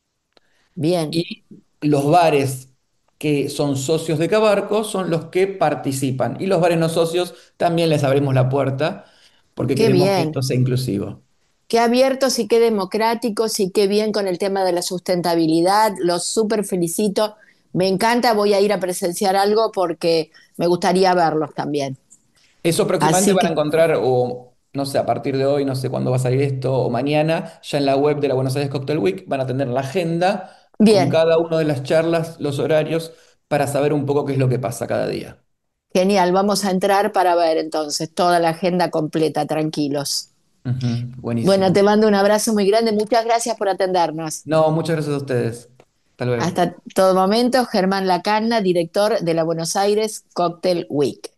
bien, Y los bares que son socios de Cabarco son los que participan. Y los bares no socios también les abrimos la puerta porque qué queremos que bien. esto sea inclusivo. Qué abiertos y qué democráticos y qué bien con el tema de la sustentabilidad. Los súper felicito. Me encanta, voy a ir a presenciar algo porque me gustaría verlos también. Eso próximamente Así van a que, encontrar, o no sé, a partir de hoy, no sé cuándo va a salir esto, o mañana, ya en la web de la Buenos Aires Cocktail Week van a tener la agenda con bien, cada una de las charlas, los horarios, para saber un poco qué es lo que pasa cada día. genial. Vamos a entrar para ver entonces toda la agenda completa, tranquilos. Ujú, Bueno, te buenísimo. mando un abrazo muy grande. Muchas gracias por atendernos. No, muchas gracias a ustedes. Hasta luego. Hasta todo momento, Germán Lacana, director de la Buenos Aires Cocktail Week.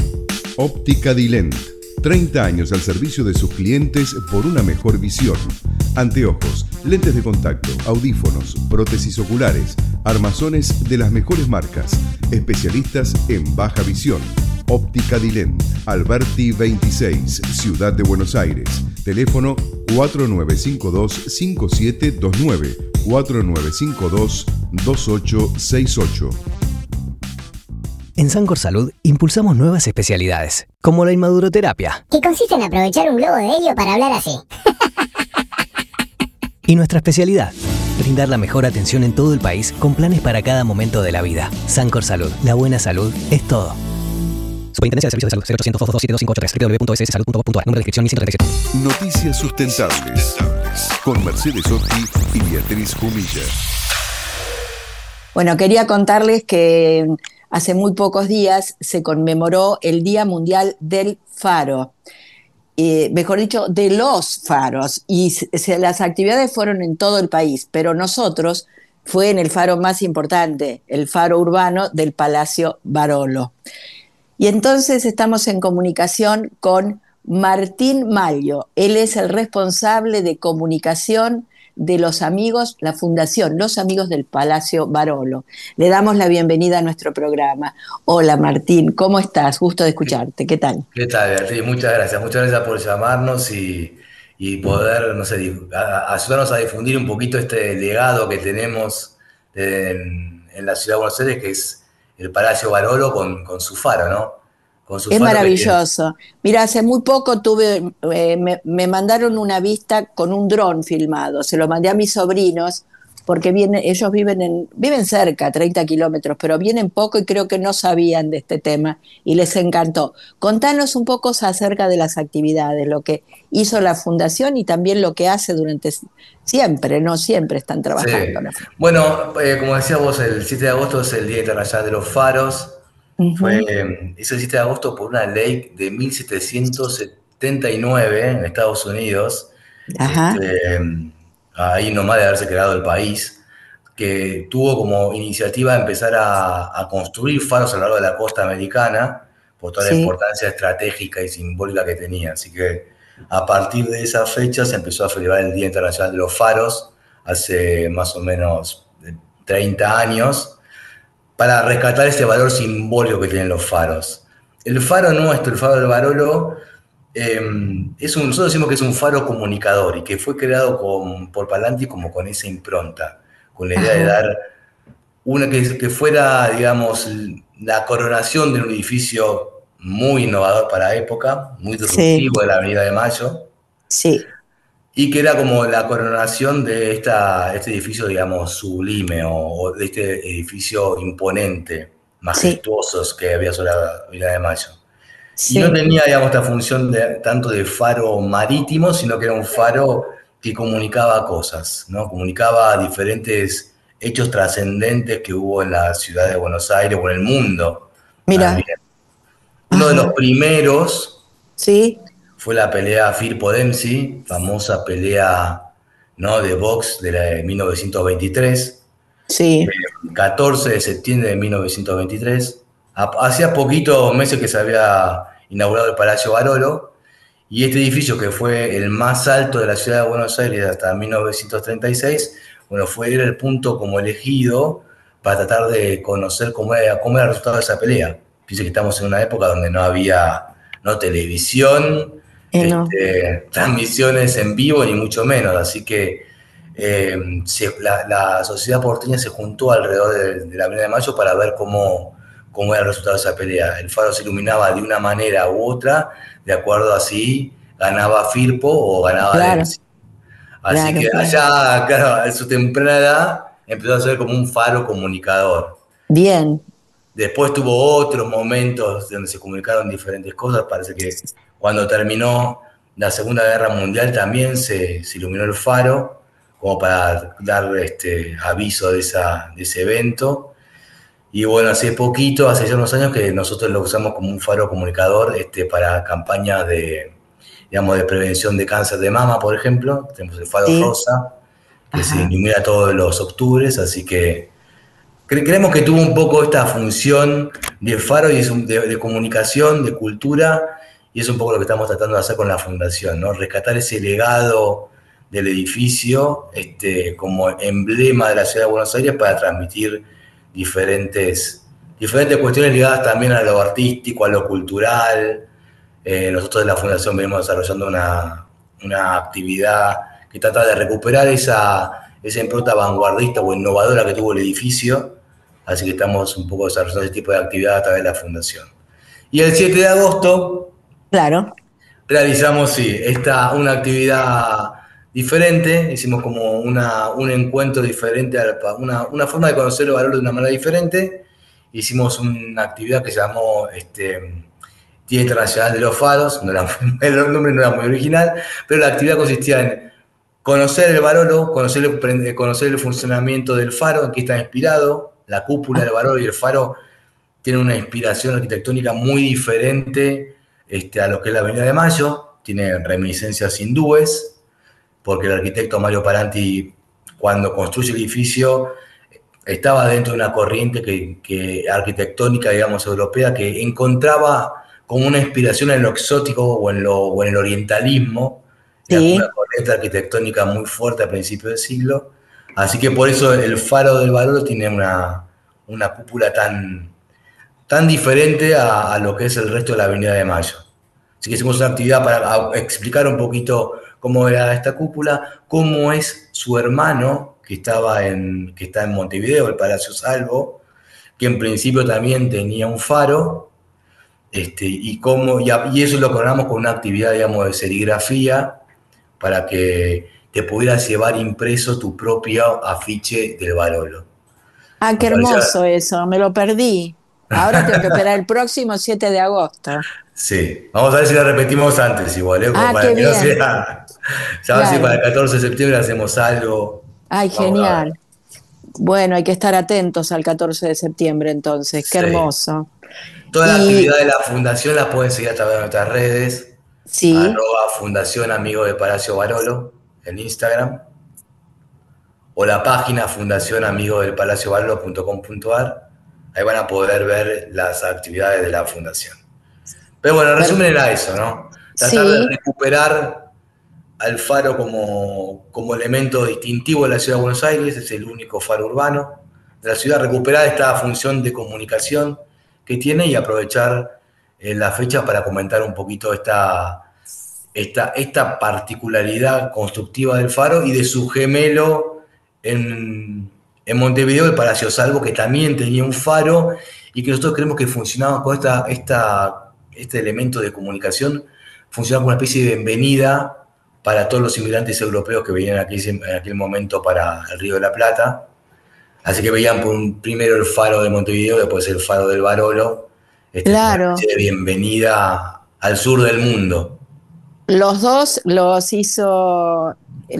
Óptica Dilent. 30 años al servicio de sus clientes por una mejor visión. Anteojos, lentes de contacto, audífonos, prótesis oculares, armazones de las mejores marcas. Especialistas en baja visión. Óptica Dilent. Alberti 26, Ciudad de Buenos Aires. Teléfono 4952-5729. 4952-2868. En Sancor Salud impulsamos nuevas especialidades, como la inmaduroterapia. Que consiste en aprovechar un globo de helio para hablar así. Y nuestra especialidad, brindar la mejor atención en todo el país con planes para cada momento de la vida. Sancor Salud, la buena salud es todo. Superintendencia de Servicios de Salud, 0800 227 2583, www.sssalud.gov.ar, número de inscripción 1137. Noticias sustentables. Con Mercedes Otti y Beatriz Jumilla. Bueno, quería contarles que hace muy pocos días se conmemoró el Día Mundial del Faro, mejor dicho, de los faros, y las actividades fueron en todo el país, pero nosotros fue en el faro más importante, el faro urbano del Palacio Barolo. Y entonces estamos en comunicación con Martín Maglio. Él es el responsable de comunicación de los amigos, la fundación Los Amigos del Palacio Barolo. Le damos la bienvenida a nuestro programa. Hola Martín, ¿cómo estás? Gusto de escucharte. ¿Qué tal? ¿Qué tal, Beatriz? Muchas gracias por llamarnos y poder, no sé, ayudarnos a difundir un poquito este legado que tenemos en la ciudad de Buenos Aires, que es el Palacio Barolo con su faro, ¿no? Con su Es faro que tiene. maravilloso. Mira, hace muy poco me mandaron una vista con un dron filmado. Se lo mandé a mis sobrinos porque ellos viven cerca, 30 kilómetros, pero vienen poco y creo que no sabían de este tema y les encantó. Contanos un poco acerca de las actividades, lo que hizo la fundación y también lo que hace durante siempre, no siempre están Sí. trabajando. ¿No? Bueno, como decías vos, el 7 de agosto es el Día Internacional de los Faros. Uh-huh. Es el 7 de agosto por una ley de 1779 en Estados Unidos, Ajá. ahí nomás de haberse creado el país, que tuvo como iniciativa empezar a construir faros a lo largo de la costa americana por toda la Sí. importancia estratégica y simbólica que tenía. Así que a partir de esa fecha se empezó a celebrar el Día Internacional de los Faros, hace más o menos 30 años, para rescatar ese valor simbólico que tienen los faros. El faro nuestro, el faro del Barolo, nosotros decimos que es un faro comunicador y que fue creado por Palanti como con esa impronta, con la idea de Ajá. dar una que fuera, digamos, la coronación de un edificio muy innovador para la época, muy Sí, disruptivo de la Avenida de Mayo, sí, y que era como la coronación de este edificio, digamos, sublime o de este edificio imponente, sí, majestuoso que había sobre la Avenida de Mayo. Y no sí, tenía, digamos, esta función tanto de faro marítimo, sino que era un faro que comunicaba cosas, ¿no? Comunicaba diferentes hechos trascendentes que hubo en la ciudad de Buenos Aires o en el mundo mira, también. Uno de los ajá, primeros sí, fue la pelea Firpo-Dempsey, famosa pelea, ¿no?, de box de 1923, sí, 14 de septiembre de 1923. Hacía poquitos meses que se había inaugurado el Palacio Barolo, y este edificio, que fue el más alto de la ciudad de Buenos Aires hasta 1936, bueno, era el punto como elegido para tratar de conocer cómo era el resultado de esa pelea. Dice que estamos en una época donde no había, no, televisión, no, transmisiones en vivo, ni mucho menos. Así que la sociedad porteña se juntó alrededor de la Avenida de Mayo para ver cómo era el resultado de esa pelea. El faro se iluminaba de una manera u otra, de acuerdo a si ganaba Firpo o ganaba claro, Dempsey. Así claro, que claro. allá, claro, a su temprana edad, empezó a ser como un faro comunicador. Bien, Después tuvo otros momentos donde se comunicaron diferentes cosas. Parece que cuando terminó la Segunda Guerra Mundial también se iluminó el faro, como para dar aviso de ese evento. Y bueno, hace ya unos años que nosotros lo usamos como un faro comunicador para campañas digamos, de prevención de cáncer de mama, por ejemplo. Tenemos el faro sí, rosa, que se ajá, ilumina todos los octubres, así que creemos que tuvo un poco esta función de faro y de comunicación, de cultura, y es un poco lo que estamos tratando de hacer con la fundación, ¿no? Rescatar ese legado del edificio como emblema de la ciudad de Buenos Aires para transmitir diferentes cuestiones ligadas también a lo artístico, a lo cultural. Nosotros de la fundación venimos desarrollando una actividad que trata de recuperar esa impronta vanguardista o innovadora que tuvo el edificio. Así que estamos un poco desarrollando ese tipo de actividad a través de la fundación. Y el 7 de agosto claro, realizamos, sí, una actividad diferente. Hicimos como un encuentro diferente, una forma de conocer el valor de una manera diferente. Hicimos una actividad que se llamó Día Internacional de los Faros. El nombre no era muy original, pero la actividad consistía en conocer el Barolo, conocer el funcionamiento del faro, en qué está inspirado. La cúpula del Barolo y el faro tienen una inspiración arquitectónica muy diferente a lo que es la Avenida de Mayo. Tiene reminiscencias hindúes, porque el arquitecto Mario Paranti, cuando construye el edificio, estaba dentro de una corriente que arquitectónica, digamos, europea, que encontraba como una inspiración en lo exótico o en el orientalismo. Era como una sí. corriente arquitectónica muy fuerte a principios del siglo. Así que por eso el faro del Barolo tiene una cúpula tan diferente a lo que es el resto de la Avenida de Mayo. Así que hicimos una actividad para explicar un poquito cómo era esta cúpula, cómo es su hermano que está en Montevideo, el Palacio Salvo, que en principio también tenía un faro, y eso lo coronamos con una actividad, digamos, de serigrafía, para que te pudieras llevar impreso tu propio afiche del Barolo. Ah, qué Nos parecía, hermoso eso, me lo perdí. Ahora tengo que esperar el próximo 7 de agosto. sí, vamos a ver si la repetimos antes igual, como Ah, para qué que no bien, sea, ya a ver si para el claro. 14 de septiembre hacemos algo, Ay, vamos a ver. genial. Bueno, hay que estar atentos al 14 de septiembre entonces, qué Sí. hermoso. Toda la actividad Y de la fundación la pueden seguir a través de nuestras redes, sí, @Fundación Amigo de Palacio Barolo en Instagram, o la página fundacionamigodelpalaciobarolo.com.ar. Ahí van a poder ver las actividades de la fundación. Pero bueno, en resumen per- era eso, ¿no? Tratar de sí, recuperar al faro como elemento distintivo de la ciudad de Buenos Aires. Es el único faro urbano de la ciudad. Recuperar esta función de comunicación que tiene y aprovechar la fecha para comentar un poquito esta particularidad constructiva del faro y de su gemelo en En Montevideo el Palacio Salvo, que también tenía un faro y que nosotros creemos que funcionaba con este elemento de comunicación, funcionaba como una especie de bienvenida para todos los inmigrantes europeos que venían aquí en aquel momento para el Río de la Plata. Así que veían primero el faro de Montevideo, después el faro del Barolo. Claro. Una especie de bienvenida al sur del mundo. Los dos los hizo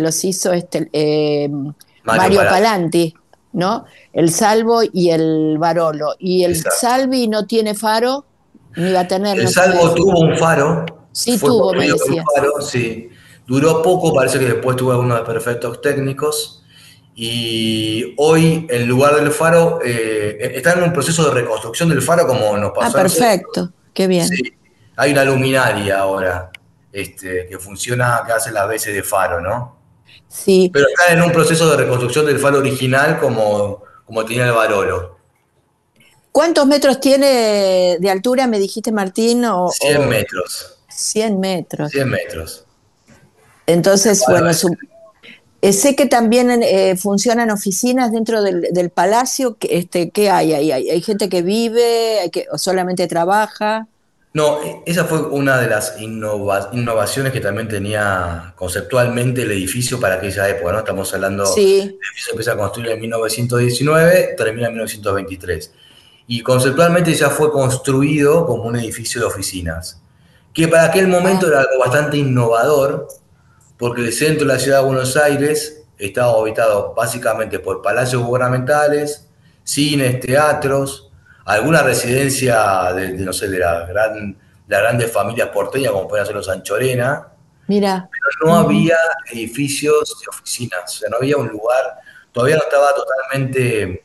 Mario Palanti, ¿no? El Salvo y el Barolo. Y el Exacto. Salvi no tiene faro, ni va a tener. El no Salvo sabes. tuvo un faro. Sí, fue tuvo, me construido con un decías. faro, sí. Duró poco, parece que después tuvo algunos desperfectos técnicos. Y hoy, en lugar del faro, está en un proceso de reconstrucción del faro, como nos pasó. Perfecto, qué bien. Sí, hay una luminaria ahora que funciona, que hace las veces de faro, ¿no? Sí. Pero está en un proceso de reconstrucción del faro original como tenía el Barolo. ¿Cuántos metros tiene de altura, me dijiste, Martín? 100 metros. 100 metros. 100 metros. Entonces, bueno, sé que también funcionan oficinas dentro del palacio. ¿Qué hay ahí? ¿Hay gente que vive o solamente trabaja? No, esa fue una de las innovaciones que también tenía conceptualmente el edificio para aquella época, ¿no? Estamos hablando, sí. El edificio empieza a construir en 1919, termina en 1923. Y conceptualmente ya fue construido como un edificio de oficinas, que para aquel momento era algo bastante innovador, porque el centro de la ciudad de Buenos Aires estaba habitado básicamente por palacios gubernamentales, cines, teatros, alguna residencia de las grandes familias porteñas, como pueden ser los Anchorena. Mira. Pero no había edificios de oficinas, o sea, no había un lugar, todavía no estaba totalmente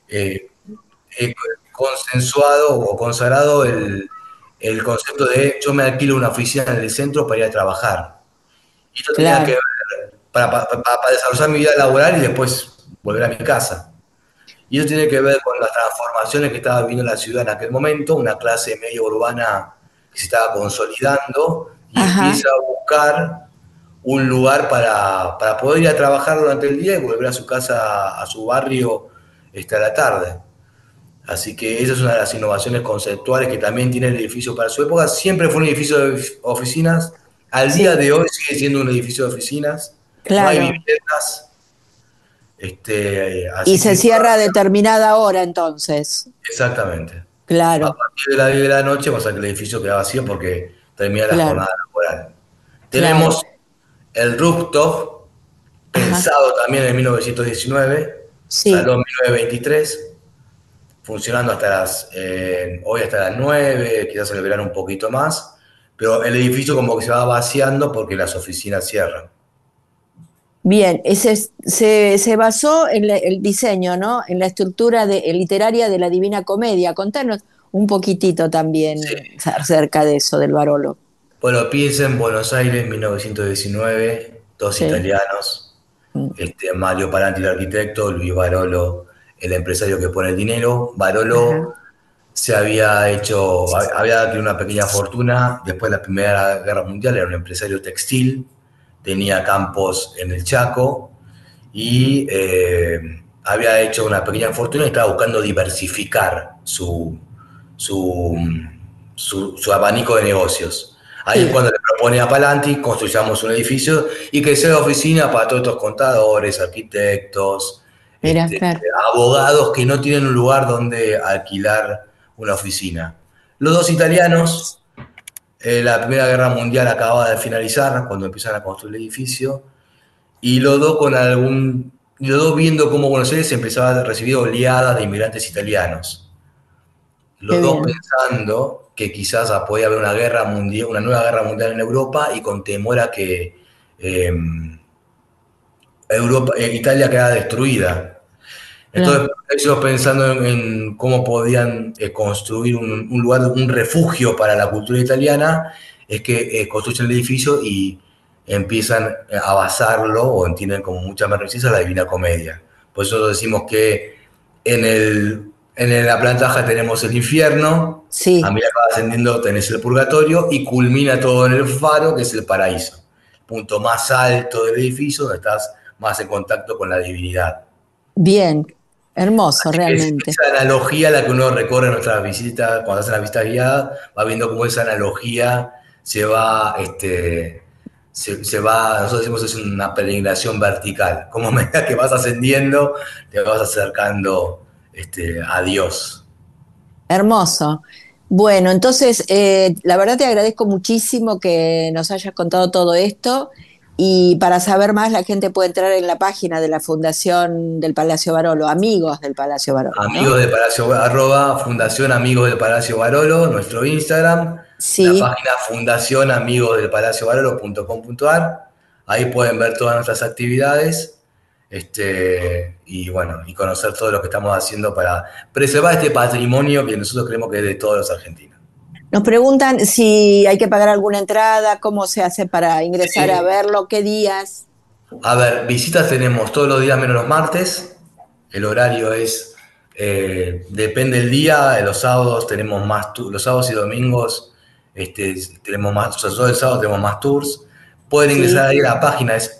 consensuado o consagrado el concepto de yo me alquilo una oficina en el centro para ir a trabajar. Y esto tenía que ver para desarrollar mi vida laboral y después volver a mi casa. Y eso tiene que ver con las transformaciones que estaba viviendo la ciudad en aquel momento, una clase media urbana que se estaba consolidando y empieza a buscar un lugar para poder ir a trabajar durante el día y volver a su casa, a su barrio, a la tarde. Así que esa es una de las innovaciones conceptuales que también tiene el edificio para su época. Siempre fue un edificio de oficinas. Al día de hoy sigue siendo un edificio de oficinas. Claro. No hay viviendas. Y se cierra a determinada hora, entonces. Exactamente. Claro. A partir de las 10 de la noche pasa que el edificio queda vacío porque termina la jornada laboral. Tenemos el rooftop, pensado también en 1919, Salón 1923, funcionando hoy hasta las 9, quizás en el verano un poquito más, pero el edificio como que se va vaciando porque las oficinas cierran. Bien, se basó en el diseño, ¿no? En la estructura literaria de la Divina Comedia. Contanos un poquitito también acerca de eso, del Barolo. Bueno, piensa en Buenos Aires, 1919, dos italianos, Mario Palanti, el arquitecto, Luis Barolo, el empresario que pone el dinero. Barolo había tenido una pequeña fortuna después de la Primera Guerra Mundial, era un empresario textil, tenía campos en el Chaco y había hecho una pequeña fortuna y estaba buscando diversificar su abanico de negocios. Ahí es cuando le propone a Palanti, construyamos un edificio y que sea oficina para todos estos contadores, arquitectos, abogados que no tienen un lugar donde alquilar una oficina. Los dos italianos, la Primera Guerra Mundial acababa de finalizar cuando empiezan a construir el edificio, y los dos viendo cómo Buenos Aires empezaba a recibir oleadas de inmigrantes italianos. Los dos pensando que quizás podía haber una nueva guerra mundial en Europa y con temor a que Italia quedara destruida. Entonces, ellos pensando en cómo podían construir un lugar, un refugio para la cultura italiana, es que construyen el edificio y empiezan a basarlo, o entienden como mucha más resistencia, la Divina Comedia. Por eso decimos que en la planta baja tenemos el infierno, a medida que va ascendiendo tenés el purgatorio y culmina todo en el faro, que es el paraíso. El punto más alto del edificio, donde estás más en contacto con la divinidad. Bien, Hermoso, realmente. Esa analogía la que uno recorre en nuestras visitas, cuando hace las visitas guiadas, va viendo cómo esa analogía se va, nosotros decimos es una peregrinación vertical. Como medida que vas ascendiendo, te vas acercando a Dios. Hermoso. Bueno, entonces, la verdad te agradezco muchísimo que nos hayas contado todo esto, y para saber más la gente puede entrar en la página de la Fundación del Palacio Barolo, Amigos del Palacio Barolo, ¿no? Amigos del Palacio, Fundación Amigos del Palacio Barolo, nuestro Instagram, sí. La página fundacionamigosdelpalaciobarolo.com.ar, ahí pueden ver todas nuestras actividades, y bueno, y conocer todo lo que estamos haciendo para preservar este patrimonio que nosotros creemos que es de todos los argentinos. Nos preguntan si hay que pagar alguna entrada, cómo se hace para ingresar a verlo, qué días. A ver, visitas tenemos todos los días menos los martes. El horario es, depende del día. Los sábados tenemos más, los sábados y domingos tenemos más, o sea, todo el sábado tenemos más tours. Pueden ingresar ahí a la página, es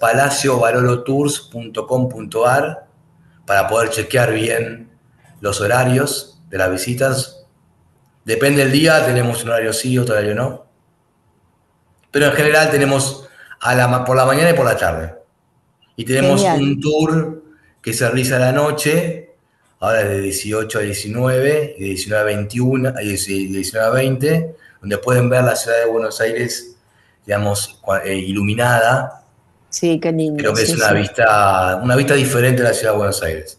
palaciobarolotours.com.ar, para poder chequear bien los horarios de las visitas. Depende del día, tenemos un horario sí, otro horario no. Pero en general tenemos por la mañana y por la tarde. Y tenemos un tour que se realiza a la noche, ahora de 18 a 19, y de 19 a 21, y de 19 a 20, donde pueden ver la ciudad de Buenos Aires, digamos, iluminada. Sí, qué lindo. Creo que es una vista diferente de la ciudad de Buenos Aires.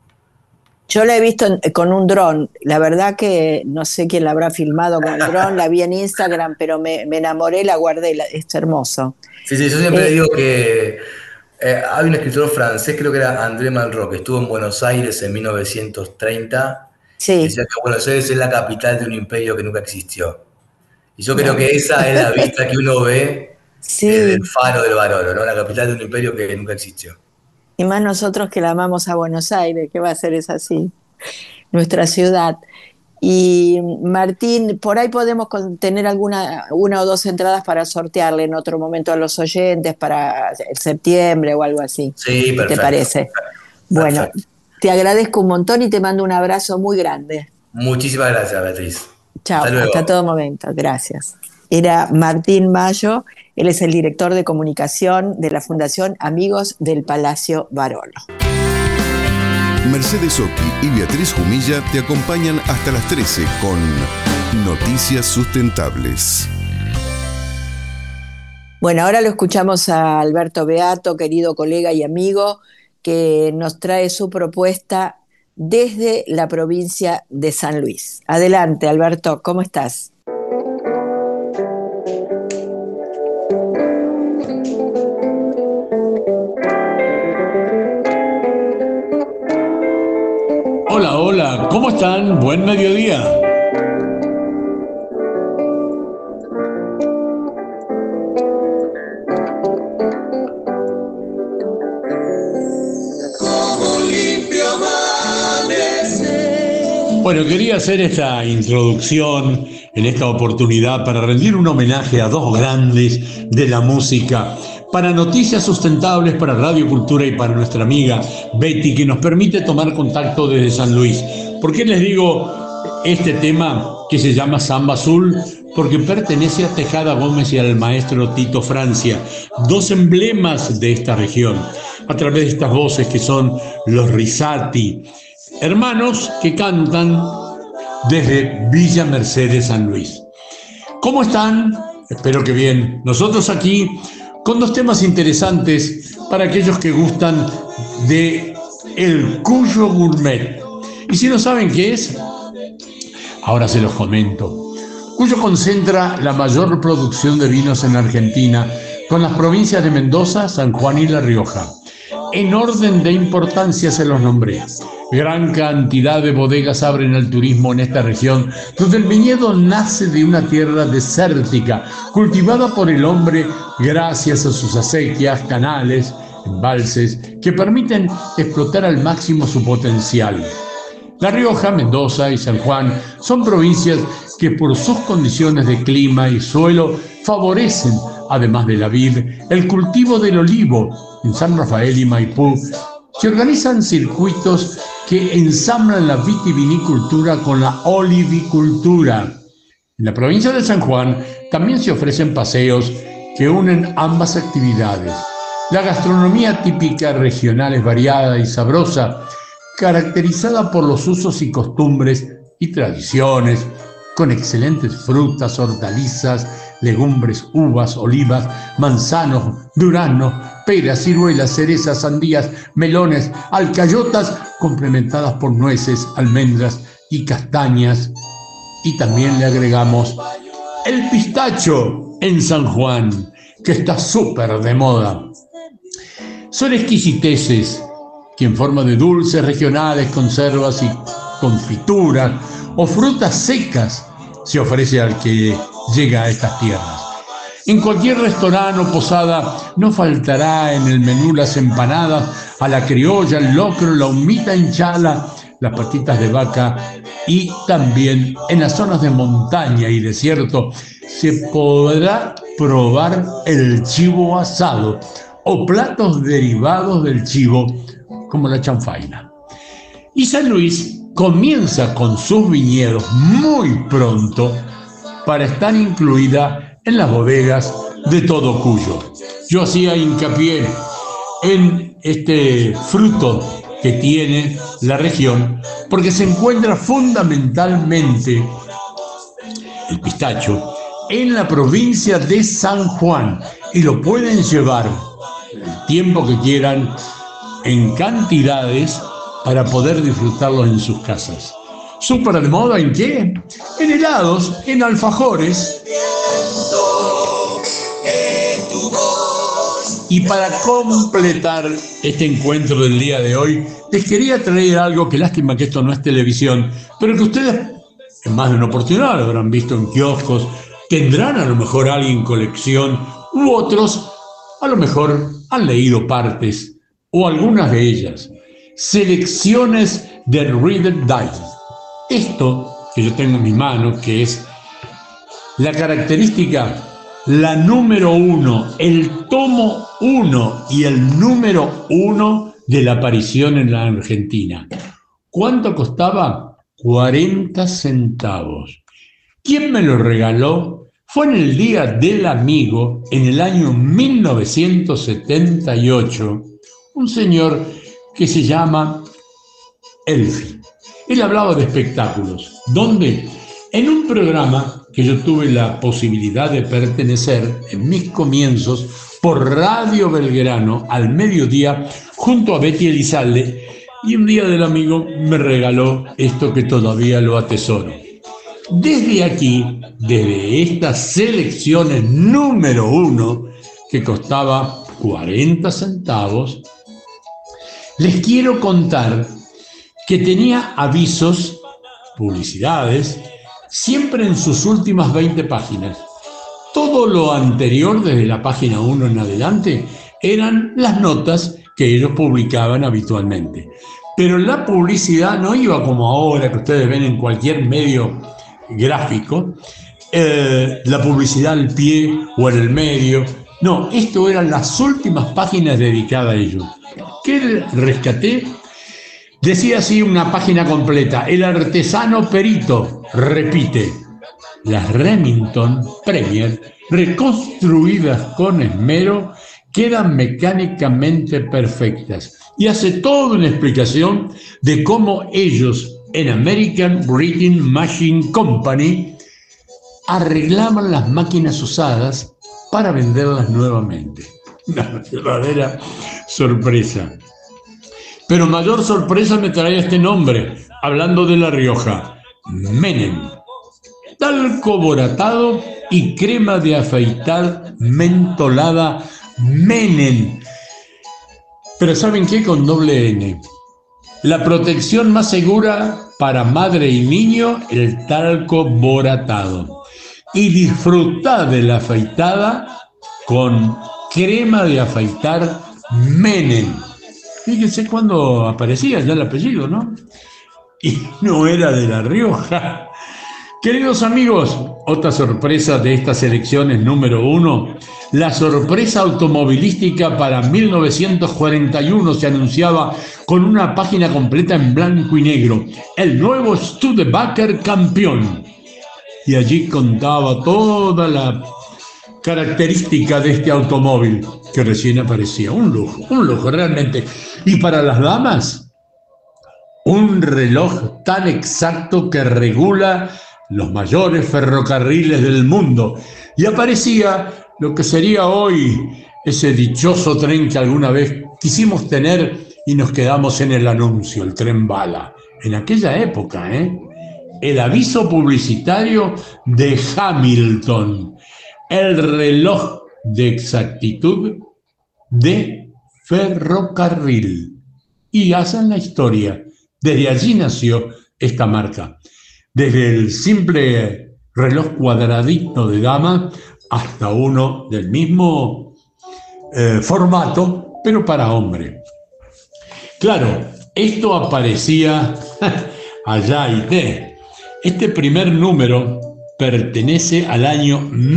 Yo la he visto con un dron. La verdad que no sé quién la habrá filmado con el dron, la vi en Instagram, pero me enamoré, la guardé, es hermoso. Sí, yo siempre digo que hay un escritor francés, creo que era André Malraux, que estuvo en Buenos Aires en 1930. Sí. Decía que Buenos Aires es la capital de un imperio que nunca existió. Y yo creo que esa es la vista que uno ve desde el faro del Barolo, ¿no? La capital de un imperio que nunca existió. Y más nosotros que la amamos a Buenos Aires, que va a ser así, nuestra ciudad. Y Martín, por ahí podemos tener una o dos entradas para sortearle en otro momento a los oyentes para septiembre o algo así. Sí, perfecto. ¿Te parece? Bueno, te agradezco un montón y te mando un abrazo muy grande. Muchísimas gracias, Beatriz. Chao, hasta todo momento. Gracias. Era Martín Mayo, él es el director de comunicación de la Fundación Amigos del Palacio Barolo. Mercedes Occhi y Beatriz Jumilla te acompañan hasta las 13 con Noticias Sustentables. Bueno, ahora lo escuchamos a Alberto Beato, querido colega y amigo, que nos trae su propuesta desde la provincia de San Luis. Adelante, Alberto, ¿cómo estás? Hola, ¿cómo están? Buen mediodía. Bueno, quería hacer esta introducción en esta oportunidad para rendir un homenaje a dos grandes de la música, para Noticias Sustentables, para Radio Cultura y para nuestra amiga Betty, que nos permite tomar contacto desde San Luis. ¿Por qué les digo este tema que se llama Samba Azul? Porque pertenece a Tejada Gómez y al maestro Tito Francia, dos emblemas de esta región, a través de estas voces que son los Risati, hermanos que cantan desde Villa Mercedes, San Luis. ¿Cómo están? Espero que bien. Nosotros aquí con dos temas interesantes para aquellos que gustan de el Cuyo Gourmet. Y si no saben qué es, ahora se los comento. Cuyo concentra la mayor producción de vinos en Argentina, con las provincias de Mendoza, San Juan y La Rioja. En orden de importancia se los nombré. Gran cantidad de bodegas abren al turismo en esta región, donde el viñedo nace de una tierra desértica, cultivada por el hombre gracias a sus acequias, canales, embalses, que permiten explotar al máximo su potencial. La Rioja, Mendoza y San Juan son provincias que por sus condiciones de clima y suelo favorecen, además de la vid, el cultivo del olivo. En San Rafael y Maipú se organizan circuitos que ensamblan la vitivinicultura con la olivicultura. En la provincia de San Juan también se ofrecen paseos que unen ambas actividades. La gastronomía típica regional es variada y sabrosa, caracterizada por los usos y costumbres y tradiciones, con excelentes frutas, hortalizas, legumbres, uvas, olivas, manzanos, duraznos, peras, ciruelas, cerezas, sandías, melones, alcayotas, complementadas por nueces, almendras y castañas. Y también le agregamos el pistacho en San Juan, que está súper de moda. Son exquisiteces que en forma de dulces regionales, conservas y confituras o frutas secas se ofrece al que llega a estas tierras. En cualquier restaurante o posada no faltará en el menú las empanadas a la criolla, el locro, la humita en chala, las patitas de vaca, y también en las zonas de montaña y desierto se podrá probar el chivo asado o platos derivados del chivo como la chanfaina. Y San Luis comienza con sus viñedos muy pronto para estar incluida en las bodegas de todo Cuyo. Yo hacía hincapié en este fruto que tiene la región porque se encuentra fundamentalmente el pistacho en la provincia de San Juan y lo pueden llevar el tiempo que quieran en cantidades para poder disfrutarlos en sus casas. ¿Súper de moda en qué? En helados, en alfajores. Y para completar este encuentro del día de hoy, les quería traer algo que lástima que esto no es televisión, pero que ustedes en más de una oportunidad lo habrán visto en kioscos, tendrán a lo mejor alguien en colección, u otros a lo mejor han leído partes o algunas de ellas. Selecciones de Reader Digest. Esto que yo tengo en mis manos, que es la característica, la número 1, el tomo 1 y el número 1 de la aparición en la Argentina. ¿Cuánto costaba? 40 centavos. ¿Quién me lo regaló? Fue en el Día del Amigo, en el año 1978, un señor que se llama Elfi. Él hablaba de espectáculos. ¿Dónde? En un programa que yo tuve la posibilidad de pertenecer en mis comienzos por Radio Belgrano al mediodía junto a Betty Elizalde, y un Día del Amigo me regaló esto que todavía lo atesoro. Desde aquí, desde estas selecciones número 1, que costaba 40 centavos, les quiero contar que tenía avisos, publicidades, siempre en sus últimas 20 páginas. Todo lo anterior, desde la página 1 en adelante, eran las notas que ellos publicaban habitualmente. Pero la publicidad no iba como ahora, que ustedes ven en cualquier medio gráfico, la publicidad al pie o en el medio. No, esto eran las últimas páginas dedicadas a ellos. ¿Qué rescaté? Decía así una página completa: el artesano perito repite, las Remington Premier, reconstruidas con esmero, quedan mecánicamente perfectas. Y hace toda una explicación de cómo ellos, en American Breeding Machine Company, arreglaban las máquinas usadas para venderlas nuevamente. Una verdadera sorpresa. Pero mayor sorpresa me trae este nombre, hablando de La Rioja: Menem. Talco boratado y crema de afeitar mentolada Menem. Pero ¿saben qué? Con doble N. La protección más segura para madre y niño, el talco boratado. Y disfrutar de la afeitada con crema de afeitar Menem. Fíjense cuando aparecía ya el apellido, ¿no? Y no era de La Rioja. Queridos amigos, otra sorpresa de estas elecciones número 1, la sorpresa automovilística para 1941 se anunciaba con una página completa en blanco y negro, el nuevo Studebaker campeón. Y allí contaba toda la característica de este automóvil que recién aparecía. Un lujo realmente. Y para las damas, un reloj tan exacto que regula los mayores ferrocarriles del mundo. Y aparecía lo que sería hoy ese dichoso tren que alguna vez quisimos tener y nos quedamos en el anuncio, el tren bala. En aquella época, el aviso publicitario de Hamilton, el reloj de exactitud de ferrocarril. Y hacen la historia. Desde allí nació esta marca. Desde el simple reloj cuadradito de dama hasta uno del mismo formato, pero para hombre. Claro, esto aparecía allá y te. Este primer número pertenece al año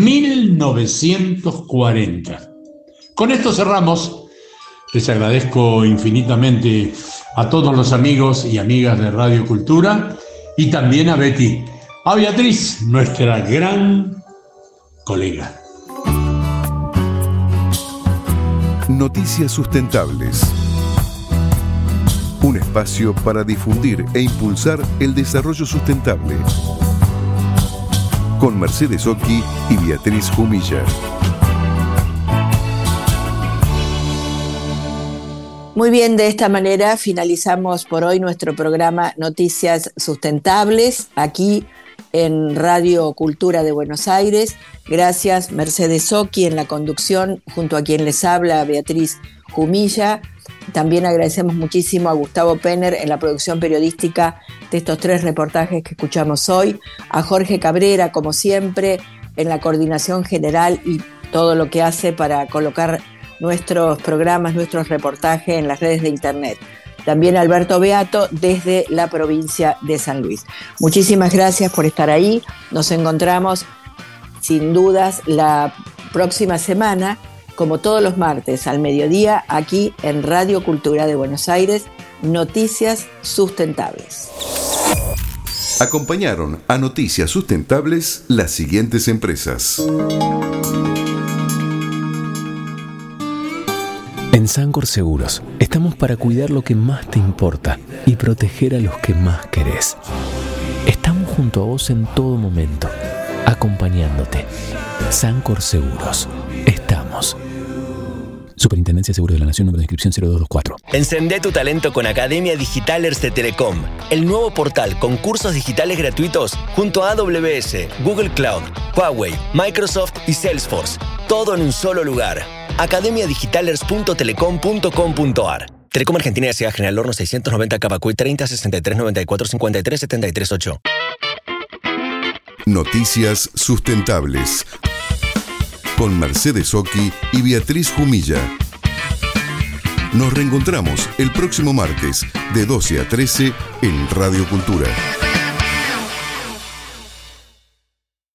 1940. Con esto cerramos. Les agradezco infinitamente a todos los amigos y amigas de Radio Cultura y también a Betty, a Beatriz, nuestra gran colega. Noticias Sustentables. Un espacio para difundir e impulsar el desarrollo sustentable. Con Mercedes Occhi y Beatriz Jumilla. Muy bien, de esta manera finalizamos por hoy nuestro programa Noticias Sustentables, aquí en Radio Cultura de Buenos Aires. Gracias, Mercedes Occhi, en la conducción, junto a quien les habla, Beatriz Jumilla. También agradecemos muchísimo a Gustavo Penner en la producción periodística de estos 3 reportajes que escuchamos hoy, a Jorge Cabrera, como siempre, en la coordinación general y todo lo que hace para colocar nuestros programas, nuestros reportajes en las redes de internet. También Alberto Beato desde la provincia de San Luis. Muchísimas gracias por estar ahí. Nos encontramos sin dudas la próxima semana, como todos los martes al mediodía, aquí en Radio Cultura de Buenos Aires, Noticias Sustentables. Acompañaron a Noticias Sustentables las siguientes empresas. En Sancor Seguros estamos para cuidar lo que más te importa y proteger a los que más querés. Estamos junto a vos en todo momento, acompañándote. Sancor Seguros. Estamos. Superintendencia de Seguros de la Nación, número de inscripción 0224. Encendé tu talento con Academia Digital Erste Telecom, el nuevo portal con cursos digitales gratuitos junto a AWS, Google Cloud, Huawei, Microsoft y Salesforce. Todo en un solo lugar. academiadigitalers.telecom.com.ar. Telecom Argentina S.A. General Horno 690 Capacuy 30 63 94 53 73 8. Noticias Sustentables. Con Mercedes Occhi y Beatriz Jumilla. Nos reencontramos el próximo martes de 12 a 13 en Radio Cultura.